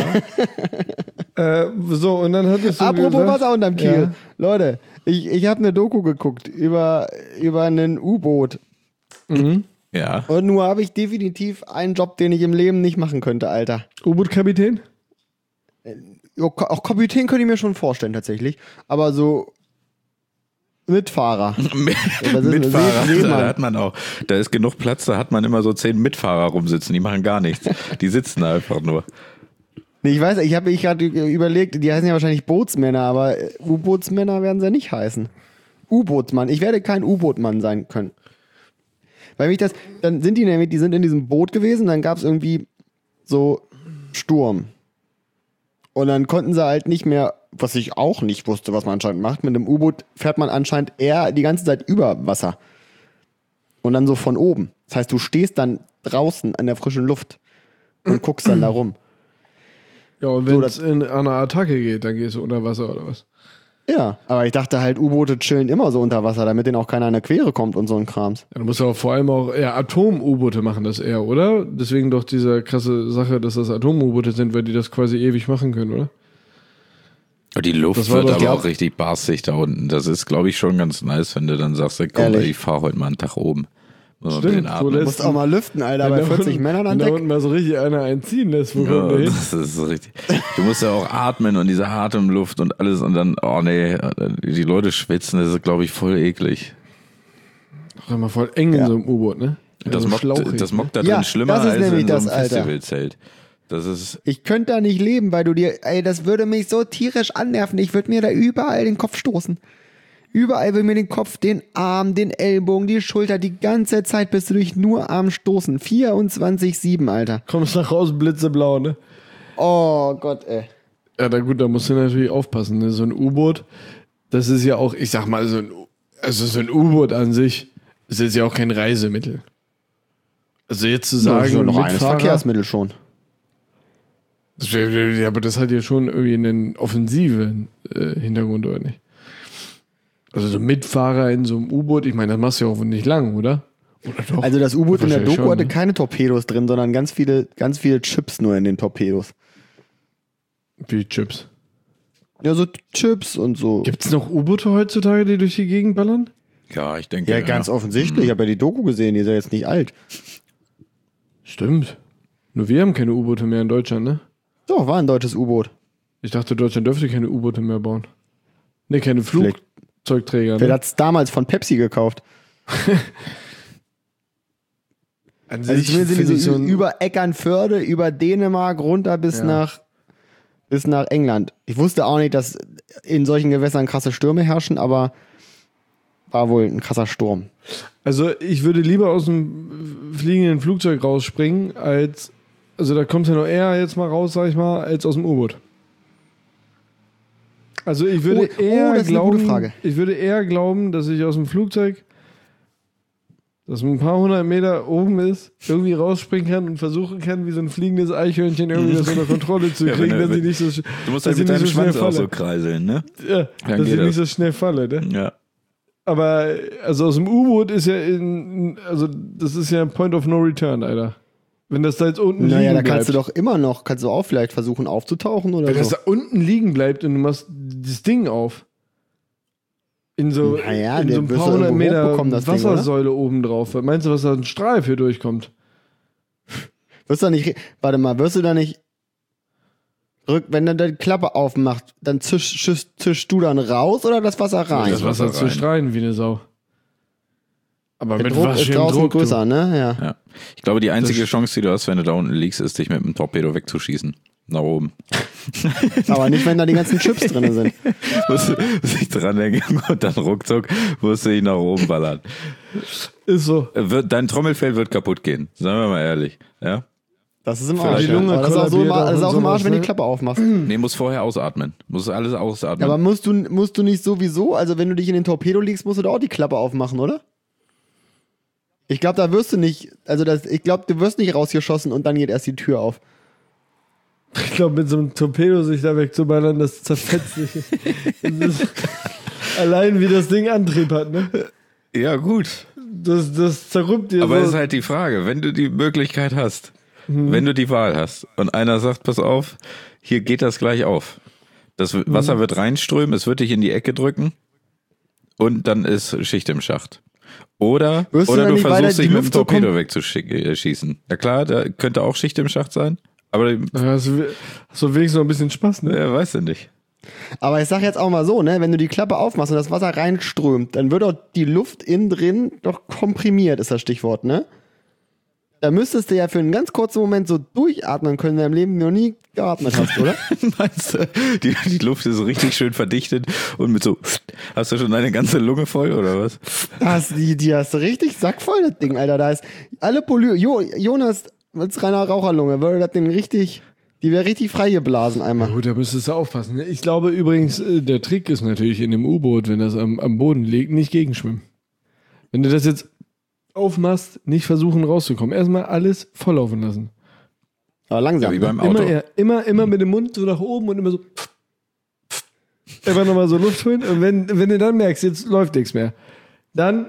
äh, so, und dann hattest du Apropos gesagt, Wasser unterm Kiel. Ja. Leute, ich, ich habe eine Doku geguckt über, über ein U-Boot. Mhm. Ja. Und nur habe ich definitiv einen Job, den ich im Leben nicht machen könnte, Alter. U-Boot-Kapitän? Ja, Ko- Auch Kapitän könnte ich mir schon vorstellen, tatsächlich. Aber so Mitfahrer. das ist- Mitfahrer, See- Seemann. da hat man auch. Da ist genug Platz, da hat man immer so zehn Mitfahrer rumsitzen, die machen gar nichts. Die sitzen da einfach nur. Nee, ich weiß, ich habe mich gerade überlegt, die heißen ja wahrscheinlich Bootsmänner, aber äh, U-Bootsmänner werden sie ja nicht heißen. U-Bootsmann. Ich werde kein U-Bootmann sein können. Weil mich das, dann sind die nämlich, die sind in diesem Boot gewesen, dann gab es irgendwie so Sturm. Und dann konnten sie halt nicht mehr, was ich auch nicht wusste, was man anscheinend macht, mit einem U-Boot fährt man anscheinend eher die ganze Zeit über Wasser. Und dann so von oben. Das heißt, du stehst dann draußen an der frischen Luft und guckst dann da rum. Ja, und wenn es in an eine Attacke geht, dann gehst du unter Wasser oder was? Ja, aber ich dachte halt, U-Boote chillen immer so unter Wasser, damit denen auch keiner in der Quere kommt und so ein Krams. Ja, du musst auch vor allem auch eher Atom-U-Boote machen das eher, oder? Deswegen doch diese krasse Sache, dass das Atom-U-Boote sind, weil die das quasi ewig machen können, oder? Die Luft Das war wird doch die aber Ab- auch richtig barstig da unten. Das ist, glaube ich, schon ganz nice, wenn du dann sagst, ey, komm, Ehrlich? ich fahre heute mal einen Tag oben. Muss mal Stimmt, den so atmen. Du lässt- musst auch mal lüften, Alter, bei Wenn da vierzig unten- Männern an wenn da Deck. unten mal so richtig einer einziehen lässt, wo kommt der Ja, hin? das ist so richtig. Du musst ja auch atmen und diese Atemluft und alles und dann, oh nee, die Leute schwitzen, das ist, glaube ich, voll eklig. Doch immer voll eng in Ja. so einem U-Boot, ne? Das so mockt, schlauchig, das ne? mockt da drin Ja, schlimmer das ist als nämlich in so das, einem Alter. Festivalzelt. Das ist, Ich könnte da nicht leben, weil du dir, ey, das würde mich so tierisch annerven. Ich würde mir da überall den Kopf stoßen. Überall will mir den Kopf, den Arm, den Ellbogen, die Schulter, die ganze Zeit bist du durch nur Arm stoßen. vierundzwanzig sieben, Alter. Kommst nach Hause blitzeblau, ne? Oh Gott, ey. Ja, na gut, da musst du natürlich aufpassen. Ne? So ein U-Boot, das ist ja auch, ich sag mal, so ein, U- also so ein U-Boot an sich, ist jetzt ja auch kein Reisemittel. Also jetzt zu Das sagen, ist ja noch eines Mitfahrer- Verkehrsmittel schon. Das wär- ja, aber das hat ja schon irgendwie einen offensiven äh, Hintergrund, oder nicht? Also so Mitfahrer in so einem U-Boot, ich meine, das machst du ja auch nicht lang, oder? Oder doch? Also das U-Boot in der Wahrscheinlich Doku schon, hatte ne? keine Torpedos drin, sondern ganz viele, ganz viele Chips nur in den Torpedos. Wie Chips. Ja, so Chips und so. Gibt's noch U-Boote heutzutage, die durch die Gegend ballern? ja, ich denke. Ja, ganz offensichtlich. Ich habe ja die Doku gesehen, die ist ja jetzt nicht alt. Stimmt. Nur wir haben keine U-Boote mehr in Deutschland, ne? So, war ein deutsches U-Boot. Ich dachte, Deutschland dürfte keine U-Boote mehr bauen. Ne, keine Vielleicht- Flugzeugträger. Wer Ne? hat's damals von Pepsi gekauft? An Also sich zumindest sind finde die ich so, so ein, über Eckernförde, über Dänemark runter bis Ja. nach bis nach England. Ich wusste auch nicht, dass in solchen Gewässern krasse Stürme herrschen, aber war wohl ein krasser Sturm. Also ich würde lieber aus dem fliegenden Flugzeug rausspringen, als, also da kommt ja noch eher jetzt mal raus, sag ich mal, als aus dem U-Boot. Also ich würde Oh, eher oh, das ist eine glauben, gute Frage. ich würde eher glauben, dass ich aus dem Flugzeug, das ein paar hundert Meter oben ist, irgendwie rausspringen kann und versuchen kann, wie so ein fliegendes Eichhörnchen irgendwie das unter Kontrolle zu Ja, kriegen, wenn du- dass ich nicht so, sch- Du musst dass halt ich mit nicht deinem so schnell Schwanz auch so falle. kreiseln, ne? Ja, Dann dass geht ich das. nicht so schnell falle, ne? Ja. Aber also aus dem U-Boot ist ja in, also das ist ja ein Point of no return, Alter. Wenn das da jetzt unten Naja, liegen da bleibt. kannst du doch immer noch, kannst du auch vielleicht versuchen aufzutauchen oder Wenn das so. da unten liegen bleibt und du machst das Ding auf. In so, Naja, in der so ein wirst paar du hundert irgendwo Meter hochbekommen, das Ding, oder? Wassersäule oben drauf. Meinst du, was da ein Strahl für durchkommt? Wirst du da nicht, warte mal, wirst du da nicht, rück, wenn dann die Klappe aufmacht, dann zisch, zisch, zischst du dann raus oder das Wasser rein? Das Das Wasser Wasser zu rein. streien wie eine Sau. Aber Der mit Druck was ist für einem draußen Druck, größer, du. ne? Ja. Ja. Ich glaube, die einzige Das- Chance, die du hast, wenn du da unten liegst, ist, dich mit einem Torpedo wegzuschießen. Nach oben. Aber nicht, wenn da die ganzen Chips drin sind. Musst du dich dranhängen und dann ruckzuck musst du dich nach oben ballern. Ist so. Wird, dein Trommelfell wird kaputt gehen. Sagen wir mal ehrlich. Ja? Das ist im Vielleicht Arsch. die Ja. Lunge Aber das ist auch, so im, kollabiert Ar- das ist auch auch und im Arsch, sowas, wenn die ne? Klappe aufmachst. Nee, musst vorher ausatmen. Musst alles ausatmen. Aber musst du, musst du nicht sowieso, also wenn du dich in den Torpedo legst, musst du da auch die Klappe aufmachen, oder? Ich glaube, da wirst du nicht, also das, ich glaube, du wirst nicht rausgeschossen und dann geht erst die Tür auf. Ich glaube, mit so einem Torpedo sich da wegzuballern, das zerfetzt sich. Das ist allein wie das Ding Antrieb hat, ne? ja, gut. Das, das zerrüppt dir Aber so. es ist halt die Frage, wenn du die Möglichkeit hast, Mhm. wenn du die Wahl hast und einer sagt, pass auf, hier geht das gleich auf. Das Mhm. Wasser wird reinströmen, es wird dich in die Ecke drücken und dann ist Schicht im Schacht. Oder, Wirst du oder dann du nicht weiter versuchst die dich mit dem Luft so Torpedo kom- wegzuschießen. Ja klar, da könnte auch Schicht im Schacht sein, aber Ja, hast, du, hast du wenigstens noch ein bisschen Spaß, ne? er weiß ja nicht. Aber ich sag jetzt auch mal so, ne, wenn du die Klappe aufmachst und das Wasser reinströmt, dann wird doch die Luft innen drin doch komprimiert, ist das Stichwort, ne? Da müsstest du ja für einen ganz kurzen Moment so durchatmen können, in deinem Leben noch nie geatmet hast, oder? Meinst du, die, die Luft ist so richtig schön verdichtet und mit so, hast du schon deine ganze Lunge voll oder was? Das, die, die hast du richtig sackvoll, das Ding, Alter. Da ist alle Poly... Jo, Jonas als reiner Raucherlunge würde das Ding richtig... Die wäre richtig freigeblasen einmal. Gut, da müsstest du aufpassen. ne? Ich glaube übrigens, äh, der Trick ist natürlich in dem U-Boot, wenn das am, am Boden liegt, nicht gegenschwimmen. Wenn du das jetzt aufmachst, nicht versuchen rauszukommen. Erstmal alles volllaufen lassen. Aber langsam. Ja, wie beim ne? Auto. Immer, eher, immer, immer mit dem Mund so nach oben und immer so. Einfach nochmal so Luft holen. Und wenn, wenn du dann merkst, jetzt läuft nichts mehr, dann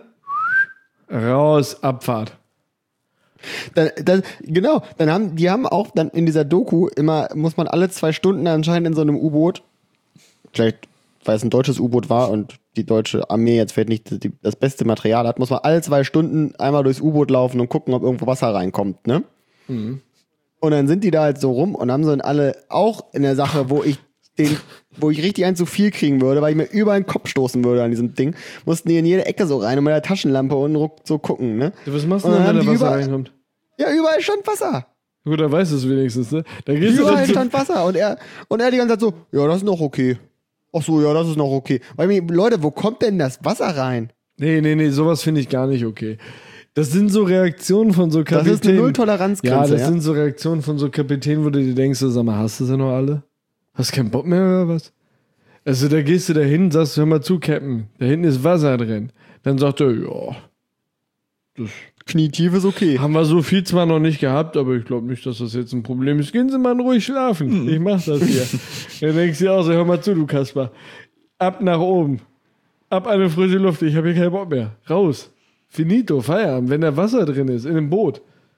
raus, Abfahrt. Dann, dann, genau, dann haben, die haben auch dann in dieser Doku immer, muss man alle zwei Stunden anscheinend in so einem U-Boot, vielleicht weil es ein deutsches U-Boot war und die deutsche Armee jetzt vielleicht nicht die, das beste Material hat, muss man alle zwei Stunden einmal durchs U-Boot laufen und gucken, ob irgendwo Wasser reinkommt, ne? Mhm. Und dann sind die da halt so rum und haben so alle auch in der Sache, wo ich den, wo ich richtig ein zu viel kriegen würde, weil ich mir überall den Kopf stoßen würde an diesem Ding, mussten die in jede Ecke so rein und mit der Taschenlampe und ruck so gucken, ne? Was machst du Und denn, dann wenn da haben die Wasser überall- reinkommt? Ja, überall stand Wasser. Gut, da weißt du es wenigstens, ne? Da gehst du Überall dann so, stand Wasser und er, und er die ganze Zeit so, ja, das ist noch okay. Ach so, ja, das ist noch okay. Weil mir, Leute, wo kommt denn das Wasser rein? Nee, nee, nee, sowas finde ich gar nicht okay. Das sind so Reaktionen von so Das Kapitänen. ist eine Null-Toleranz-Grenze, Ja, das ja? sind so Reaktionen von so Kapitänen, wo du dir denkst, so, sag mal, hast du sie noch alle? Hast keinen Bock mehr oder was? Also da gehst du da hin, sagst, hör mal zu, Captain, da hinten ist Wasser drin. Dann sagt er, ja, das Knietief ist okay. haben wir so viel zwar noch nicht gehabt, aber ich glaube nicht, dass das jetzt ein Problem ist. Gehen Sie mal ruhig schlafen. Ich mach das hier. Dann denkst du dir auch so, hör mal zu, du Kasper. Ab nach oben. Ab an die frische Luft. Ich habe hier keinen Bock mehr. Raus. Finito, Feierabend. Wenn da Wasser drin ist, in dem Boot.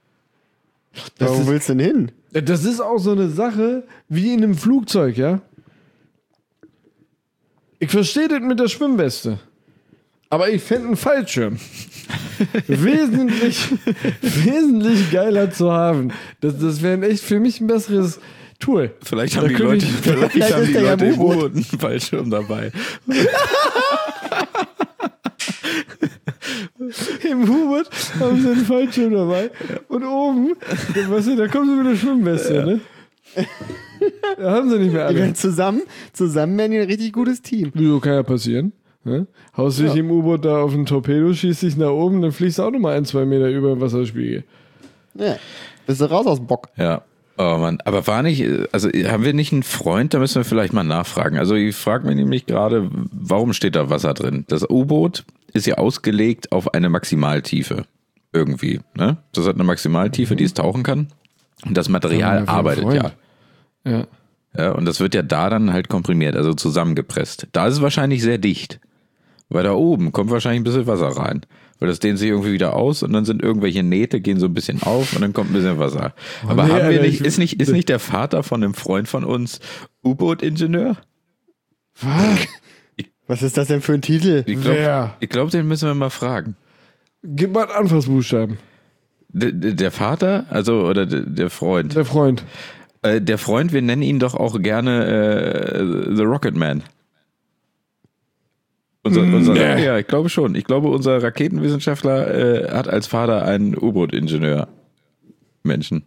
Das Wo ist, willst du denn hin? das ist auch so eine Sache wie in einem Flugzeug, ja? Ich verstehe das mit der Schwimmweste. Aber ich fände einen Fallschirm wesentlich, wesentlich geiler zu haben. Das, das wäre echt für mich ein besseres Tool. Vielleicht haben Da die können Leute, wir- vielleicht Vielleicht haben ist die der ja Leute im im U-Boot. U-Boot einen Fallschirm dabei. Im U-Boot haben sie einen Fallschirm dabei. Und oben, da, weißt du, da kommen sie mit der Schwimmweste, ne? Da haben sie nicht mehr Die alle. werden zusammen, zusammen werden die ein richtig gutes Team. Wieso kann ja passieren? Ne? Haust dich Ja. im U-Boot da auf ein Torpedo, schießt dich nach oben, dann fliegst du auch nochmal ein, zwei Meter über den Wasserspiegel. Ja. Bist du raus aus dem Bock. Ja. Oh Mann, aber war nicht, also haben wir nicht einen Freund, da müssen wir vielleicht mal nachfragen. Also ich frage mich nämlich gerade, warum steht da Wasser drin? Das U-Boot ist ja ausgelegt auf eine Maximaltiefe. Irgendwie, ne? Das hat eine Maximaltiefe, die es tauchen kann. Und das Material Ja, arbeitet Freund. ja. Ja. Ja. Und das wird ja da dann halt komprimiert, also zusammengepresst. Da ist es wahrscheinlich sehr dicht. Weil da oben kommt wahrscheinlich ein bisschen Wasser rein. Weil das dehnt sich irgendwie wieder aus und dann sind irgendwelche Nähte, gehen so ein bisschen auf und dann kommt ein bisschen Wasser. Aber nee, haben wir Alter, nicht, ich- ist nicht, ist nicht der Vater von einem Freund von uns U-Boot-Ingenieur? Was? Was ist das denn für ein Titel? Ich glaube, Wer? glaub, den müssen wir mal fragen. Gib mal einen Anfangsbuchstaben. Der, der Vater, also, oder der, der Freund. Der Freund. Äh, der Freund, wir nennen ihn doch auch gerne äh, The Rocket Man. Unser, unser, Nee. Ja, ich glaube schon. Ich glaube, unser Raketenwissenschaftler äh, hat als Vater einen U-Boot-Ingenieur. Menschen.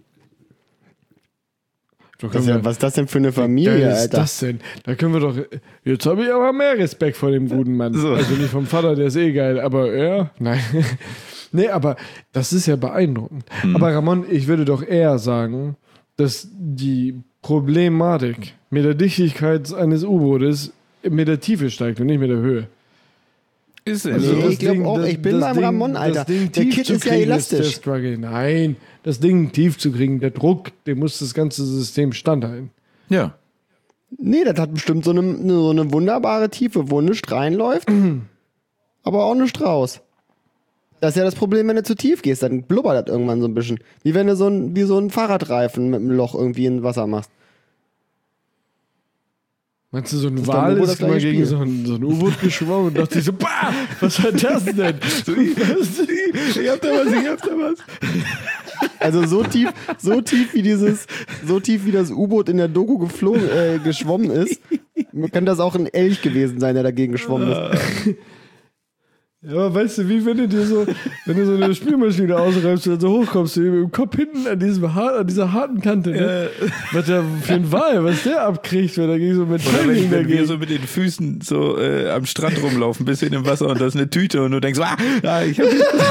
Da Das können ist ja, wir- was ist das denn für eine Wie Familie, geil ist Alter? das denn? Da können wir doch. Jetzt habe ich aber mehr Respekt vor dem guten Mann. So. Also nicht vom Vater, der ist eh geil, aber ja, nein. Nee, aber das ist ja beeindruckend. Aber Ramon, ich würde doch eher sagen, dass die Problematik mit der Dichtigkeit eines U-Bootes mit der Tiefe steigt und nicht mit der Höhe. Ist Also Nee, das ich glaub Ding- auch, das- ich bin das beim Ding- Ramon, das Alter. Ding Der tief Kid zu ist ja kriegen, elastisch. der Struggle. Nein, das Ding tief zu kriegen, der Druck, dem muss das ganze System standhalten. Ja. Nee, das hat bestimmt so eine, so eine wunderbare Tiefe, wo nichts reinläuft, aber auch nichts raus. Das ist ja das Problem, wenn du zu tief gehst, dann blubbert das irgendwann so ein bisschen. Wie wenn du so ein, wie so ein Fahrradreifen mit einem Loch irgendwie in Wasser machst. Meinst du, so ein ist Wal doch nur das ist mal gleiche gegen Spiel. so ein, so ein U-Boot geschwommen und dachte sich so, bah, was war das denn? So, ich hab da was, ich hab da was. Also so tief, so tief wie dieses, so tief wie das U-Boot in der Doku geflogen, äh, geschwommen ist, kann das auch ein Elch gewesen sein, der dagegen geschwommen ist. Ja, aber weißt du, wie wenn du dir so, wenn du so eine Spülmaschine ausreibst und dann so hochkommst, du mit dem Kopf hinten an, diesem har an dieser harten Kante, ne? Was der für ein Wal, was der abkriegt, wenn er gegen so mit Oder wenn, Timing wenn wir dagegen. so mit den Füßen so äh, am Strand rumlaufen, bisschen im Wasser und da ist eine Tüte und du denkst, ah, ah ich hab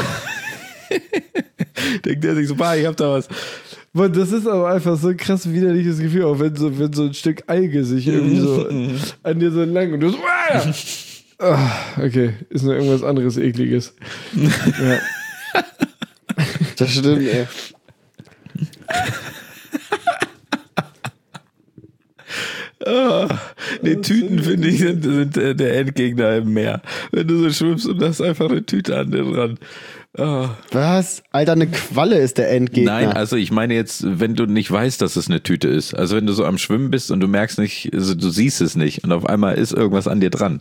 denkt der sich so, ah, ich hab da was. Mann, das ist aber einfach so ein krass widerliches Gefühl, auch wenn so, wenn so ein Stück Alge sich irgendwie so an dir so lang und du so, ah! Ah, okay, ist nur irgendwas anderes Ekliges. Ja. Das stimmt, ey. Nee, Tüten, finde ich, sind, sind äh, der Endgegner im Meer. Wenn du so schwimmst und hast einfach eine Tüte an dir dran. Ah. Was? Alter, eine Qualle ist der Endgegner. Nein, also ich meine jetzt, wenn du nicht weißt, dass es eine Tüte ist. Also wenn du so am Schwimmen bist und du merkst nicht, also du siehst es nicht und auf einmal ist irgendwas an dir dran.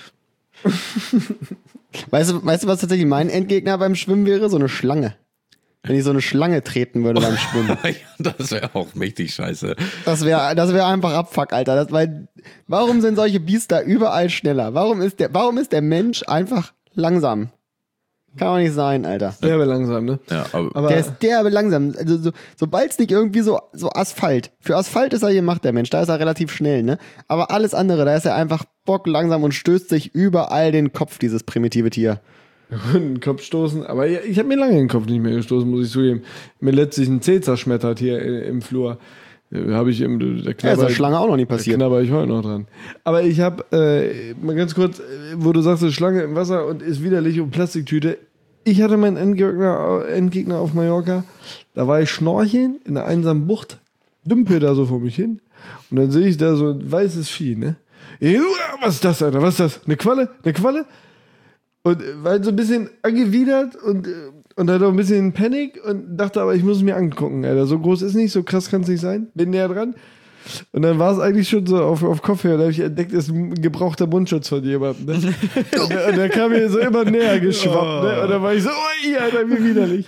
Weißt du, weißt du, was tatsächlich mein Endgegner beim Schwimmen wäre? So eine Schlange. Wenn ich so eine Schlange treten würde beim Schwimmen. Das wäre auch mächtig scheiße. Das wäre das wär einfach Abfuck, Alter. Das, weil, warum sind solche Biester überall schneller? Warum ist der, warum ist der Mensch einfach langsam? Kann doch nicht sein, Alter. Der wäre langsam, ne? Ja, aber, Aber Der ist derbe langsam. Also so, sobald es nicht irgendwie so, so Asphalt. Für Asphalt ist er gemacht, der Mensch. Da ist er relativ schnell, ne? Aber alles andere, da ist er einfach bocklangsam und stößt sich überall den Kopf, dieses primitive Tier. den Kopf stoßen. Aber ja, ich habe mir lange den Kopf nicht mehr gestoßen, muss ich zugeben. Mir letztlich ein Zeh zerschmettert hier i- im Flur. Äh, Habe ich im, der Ja, ist knabber, der Schlange auch noch nie da passiert. knabber ich heute noch dran. Aber ich habe, äh, mal ganz kurz, äh, wo du sagst, Schlange im Wasser und ist widerlich und Plastiktüte. Ich hatte meinen Endgegner, Endgegner auf Mallorca. Da war ich schnorcheln in einer einsamen Bucht, dümpel da so vor mich hin. Und dann sehe ich da so ein weißes Vieh, ne? Ja, was ist das, Alter? Was ist das? Eine Qualle? Eine Qualle? Und äh, war so ein bisschen angewidert und, äh, und hatte auch ein bisschen Panik und dachte aber, ich muss es mir angucken, Alter. So groß ist nicht, so krass kann es nicht sein. Bin näher dran. Und dann war es eigentlich schon so auf, auf Kopfhörer. Da habe ich entdeckt, es ist ein gebrauchter Mundschutz von jemandem. Ne? und, der, und der kam mir so immer näher geschwappt. Ne? Und dann war ich so, oh, ihr, Alter, wie widerlich.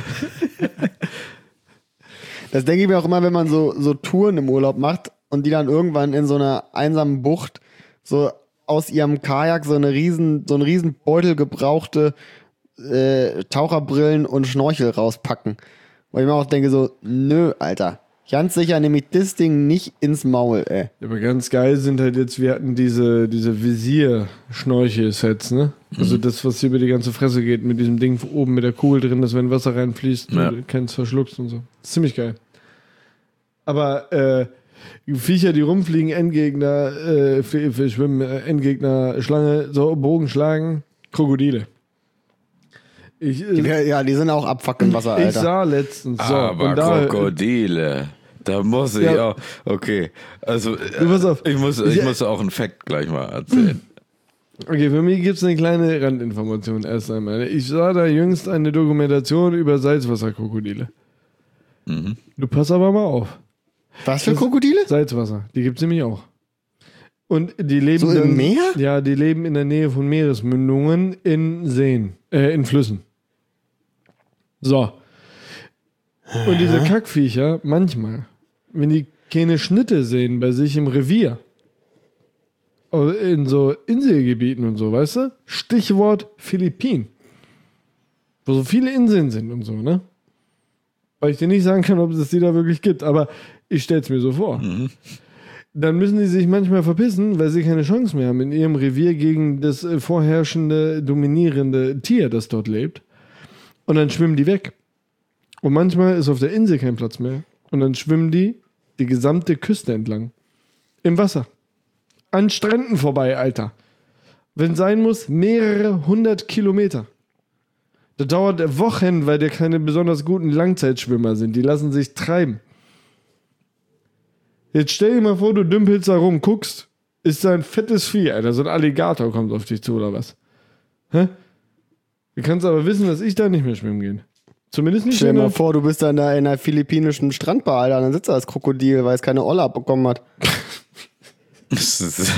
Das denke ich mir auch immer, wenn man so, so Touren im Urlaub macht und die dann irgendwann in so einer einsamen Bucht so aus ihrem Kajak so eine riesen, so einen riesen Beutel gebrauchte äh, Taucherbrillen und Schnorchel rauspacken. Weil ich mir auch denke so, nö, Alter, Ganz sicher nehme ich das Ding nicht ins Maul, ey. Aber ganz geil sind halt jetzt, wir hatten diese, diese Visier-Schnorchel-Sets, ne? Also das, was über die ganze Fresse geht, mit diesem Ding oben mit der Kugel drin, dass wenn Wasser reinfließt, Ja. du keins verschluckst und so. Das ist ziemlich geil. Aber äh, Viecher, die rumfliegen, Endgegner, äh, für, für Schwimmen, äh, Endgegner, Schlange, so Bogen schlagen, Krokodile. Ich, äh, Ja, ja, die sind auch abfuck im Wasser, ich Alter. sah letztens so. Aber und da, Krokodile. Da muss ich Ja. auch. Okay. Also, äh, Du, pass auf. ich muss, ich Ich- muss auch einen Fact gleich mal erzählen. Okay, für mich gibt es eine kleine Randinformation erst einmal. Ich sah da jüngst eine Dokumentation über Salzwasserkrokodile. Mhm. Du pass aber mal auf. Was für Das- Krokodile? Salzwasser, die gibt es nämlich auch. Und die leben So im dann- Meer? Ja, die leben in der Nähe von Meeresmündungen in Seen, äh, in Flüssen. So. Und diese Kackviecher, manchmal, wenn die keine Schnitte sehen bei sich im Revier, oder in so Inselgebieten und so, weißt du? Stichwort Philippinen. Wo so viele Inseln sind und so, ne? Weil ich dir nicht sagen kann, ob es die da wirklich gibt, aber ich stell's mir so vor. Dann müssen die sich manchmal verpissen, weil sie keine Chance mehr haben in ihrem Revier gegen das äh, vorherrschende, dominierende Tier, das dort lebt. Und dann schwimmen die weg. Und manchmal ist auf der Insel kein Platz mehr. Und dann schwimmen die die gesamte Küste entlang. Im Wasser. An Stränden vorbei, Alter. Wenn sein muss, mehrere hundert Kilometer. Das dauert Wochen, weil die keine besonders guten Langzeitschwimmer sind. Die lassen sich treiben. Jetzt stell dir mal vor, du dümpelst da rum, guckst, ist da ein fettes Vieh, Alter. So ein Alligator kommt auf dich zu oder was? Hä? Du kannst aber wissen, dass ich da nicht mehr schwimmen gehe. Zumindest nicht Stell dir in mal der- vor, du bist dann da in einer philippinischen Strandbar, Alter, und dann sitzt da das Krokodil, weil es keine Olle abbekommen hat. Das ist,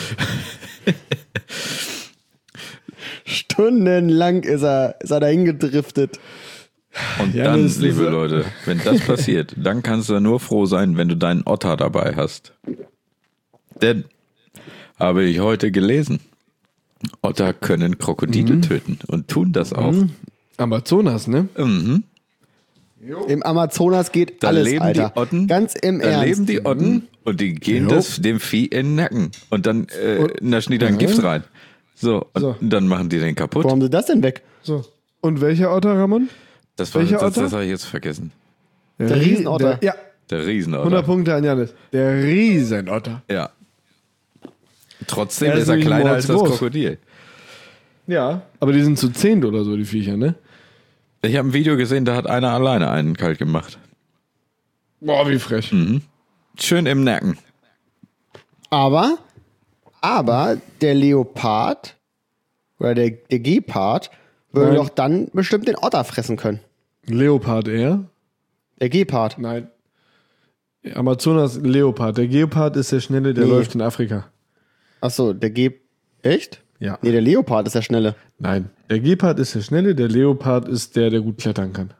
Stundenlang ist er, ist er dahin gedriftet. und Ja, dann, das ist- liebe Leute, wenn das passiert, dann kannst du nur froh sein, wenn du deinen Otter dabei hast. Denn, habe ich heute gelesen, Otter können Krokodile töten und tun das auch. Amazonas, ne? Mhm. Im Amazonas geht Da alles, leben Alter. die Otten. Ganz im Da Ernst. leben die Otten und die gehen Jo. das dem Vieh in den Nacken. Und dann äh, da schnitt dann Gift rein. So, und So. dann machen die den kaputt. Wo haben sie das denn weg? So. Und welcher Otter, Ramon? Das, war, Welcher das, Otter? das habe ich jetzt vergessen. Der Riesenotter. Der, ja, Der Riesenotter. hundert Punkte an Janis. Der Riesenotter. Ja. Trotzdem Er ist ist er nämlich kleiner als das mordsgroß. Krokodil. Ja. Aber die sind zu zehnt oder so, die Viecher, ne? Ich habe ein Video gesehen, da hat einer alleine einen kalt gemacht. Boah, wie frech. Schön im Nacken. Aber, aber der Leopard oder der, der Gepard würde Nein. doch dann bestimmt den Otter fressen können. Leopard eher? Der Gepard. Nein. Amazonas Leopard. Der Geopard ist der Schnelle, der Nee. läuft in Afrika. Achso, der Ge... Echt? Ja. Nee, der Leopard ist der Schnelle. Nein. Der Gepard ist der Schnelle, der Leopard ist der, der gut klettern kann.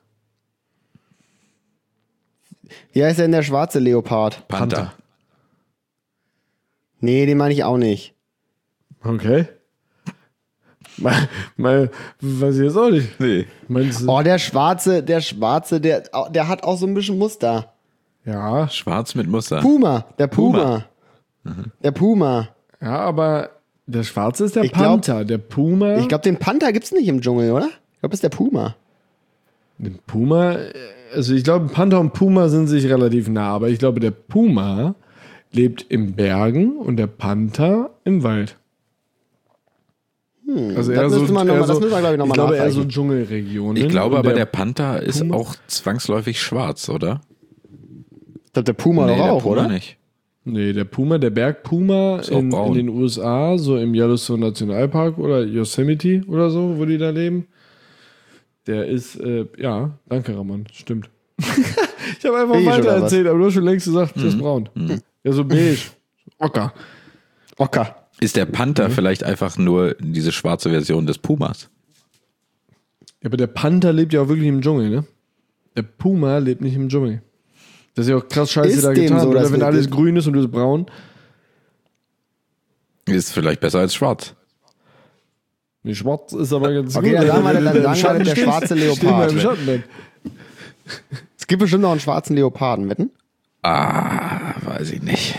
Wie heißt denn der schwarze Leopard? Panther. Nee, den meine ich auch nicht. Okay. Mal, mal, weiß ich jetzt auch nicht. Nee. Meinst du? Oh, der schwarze, der schwarze, der, der hat auch so ein bisschen Muster. Ja. Schwarz mit Muster. Puma, der Puma. Der Puma. Ja, aber der Schwarze ist der Ich glaub- Panther. Der Puma. Ich glaube, den Panther gibt's nicht im Dschungel, oder? Ich glaube, das ist der Puma. Den Puma, äh, also ich glaube, Panther und Puma sind sich relativ nah, aber ich glaube, der Puma lebt in Bergen und der Panther im Wald. also das müsste man noch eher mal- das müssen wir, glaub ich, noch mal glaube, eher so nachreichen. Dschungelregionen. Ich glaube Und aber, der Panther ist Puma? auch zwangsläufig schwarz, oder? Ich glaube, der Puma doch der auch, Puma oder? nicht. Nee, der Puma, der Bergpuma Ist auch in, in braun. den U S A, so im Yellowstone Nationalpark oder Yosemite oder so, wo die da leben. Der ist, äh, ja, danke Ramon, stimmt. ich habe einfach Beige weiter oder was? erzählt, aber du hast schon längst gesagt, Mhm. der ist braun. Ja, so beige. Ocker. Ocker. Ist der Mhm. Panther vielleicht einfach nur diese schwarze Version des Pumas? Ja, aber der Panther lebt ja auch wirklich im Dschungel, ne? Der Puma lebt nicht im Dschungel. Das ist ja auch krass scheiße Ist da dem getan, so, oder? dass Wenn wir- alles grün ist und du bist braun. Ist vielleicht besser als schwarz. Nee, schwarz ist aber ganz Okay, gut. dann sagen wir, dann Wenn du im sagen wir, Schatten der stehst, schwarze steh mal Leopard. im Schatten dann. Es gibt bestimmt noch einen schwarzen Leoparden, wetten? Ah, weiß ich nicht.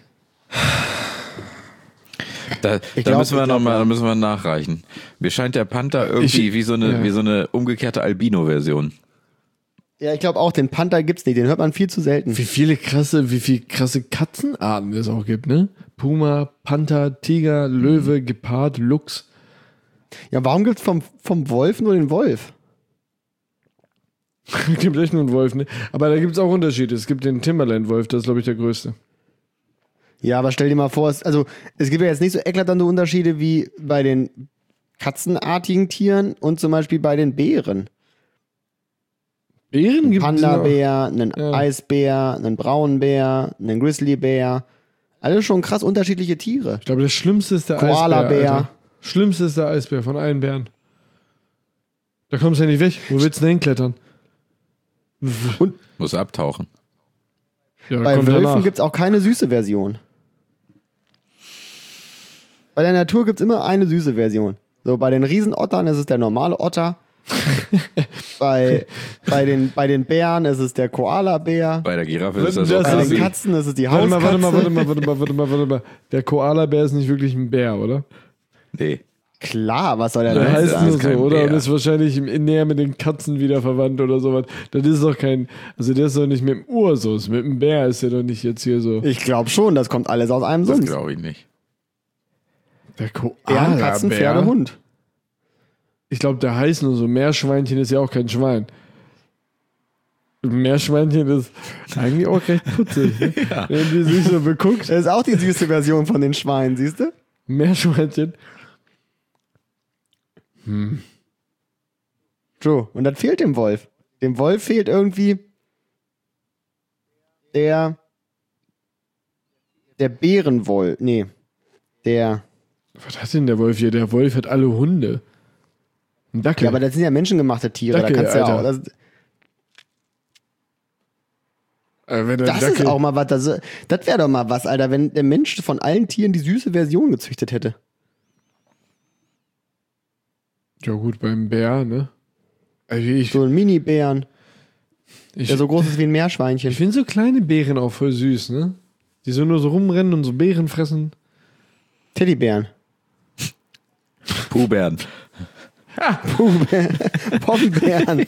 Da, Ich da glaub, müssen wir ich noch glaub, mal, ja. da müssen wir nachreichen. Mir scheint der Panther irgendwie Ich- wie so eine, ja. wie so eine umgekehrte Albino-Version. Ja, ich glaube auch, den Panther gibt's nicht, den hört man viel zu selten. Wie viele krasse, wie viele krasse Katzenarten es auch gibt, ne? Puma, Panther, Tiger, Löwe, Gepard, Luchs. Ja, warum gibt's vom, vom Wolf nur den Wolf? Es gibt echt nur einen Wolf, ne? Aber da gibt es auch Unterschiede. Es gibt den Timberland-Wolf, das ist, glaube ich, der größte. Ja, aber stell dir mal vor, es, also es gibt ja jetzt nicht so eklatante Unterschiede wie bei den katzenartigen Tieren und zum Beispiel bei den Bären. Bären gibt es auch. Panda-Bär, einen Ja. Eisbär, einen Braunbär, einen Grizzlybär. Alles schon krass unterschiedliche Tiere. Ich glaube, das Schlimmste ist der Koalabär. Eisbär. Alter. Schlimmste ist der Eisbär von allen Bären. Da kommst du ja nicht weg. Wo willst du denn hinklettern? Muss abtauchen. Ja, Bei kommt Wölfen danach. gibt's auch keine süße Version. Bei der Natur gibt's immer eine süße Version. So, bei den Riesenottern ist es der normale Otter. bei, bei, den, bei den Bären ist es der Koalabär. Bei der Giraffe Wenn ist das das auch Bei ist den wie- Katzen ist es die Warte mal, Hauskatze. warte mal, warte mal, warte mal, warte mal, warte mal. Der Koalabär ist nicht wirklich ein Bär, oder? Nee. Klar, was soll der Der denn heißt das sein? nur ist so, kein oder? Bär. Und ist wahrscheinlich im- näher mit den Katzen wieder verwandt oder sowas. Das ist doch kein, also der ist doch nicht mit dem Ursus, mit dem Bär ist der doch nicht jetzt hier so. Ich glaube schon, das kommt alles aus einem Das Sumpf. glaube ich nicht. Der Bären, Katzen, Pferde, Hund. Ich glaube, der heißt nur so. Meerschweinchen ist ja auch kein Schwein. Meerschweinchen ist eigentlich auch recht putzig. Ne? Wenn die sich so beguckt. Das ist auch die süße Version von den Schweinen, siehst du? Meerschweinchen. So, und das fehlt dem Wolf. Dem Wolf fehlt irgendwie der der Bärenwolf. Nee. Der. Was hat denn der Wolf hier? Der Wolf hat alle Hunde. Ein Dackel. Ja, aber das sind ja menschengemachte Tiere. Dackel, da kannst du ja Alter. auch. Das, Äh, wenn der das Dackel, ist auch mal was. Das, das wäre doch mal was, Alter, wenn der Mensch von allen Tieren die süße Version gezüchtet hätte. Ja gut, beim Bär, ne? Also ich So ein Mini-Bären, ich, der so groß ist wie ein Meerschweinchen. ich finde so kleine Bären auch voll süß, ne? Die so nur so rumrennen und so Beeren fressen. Teddybären. Puhbären. Pombeeren.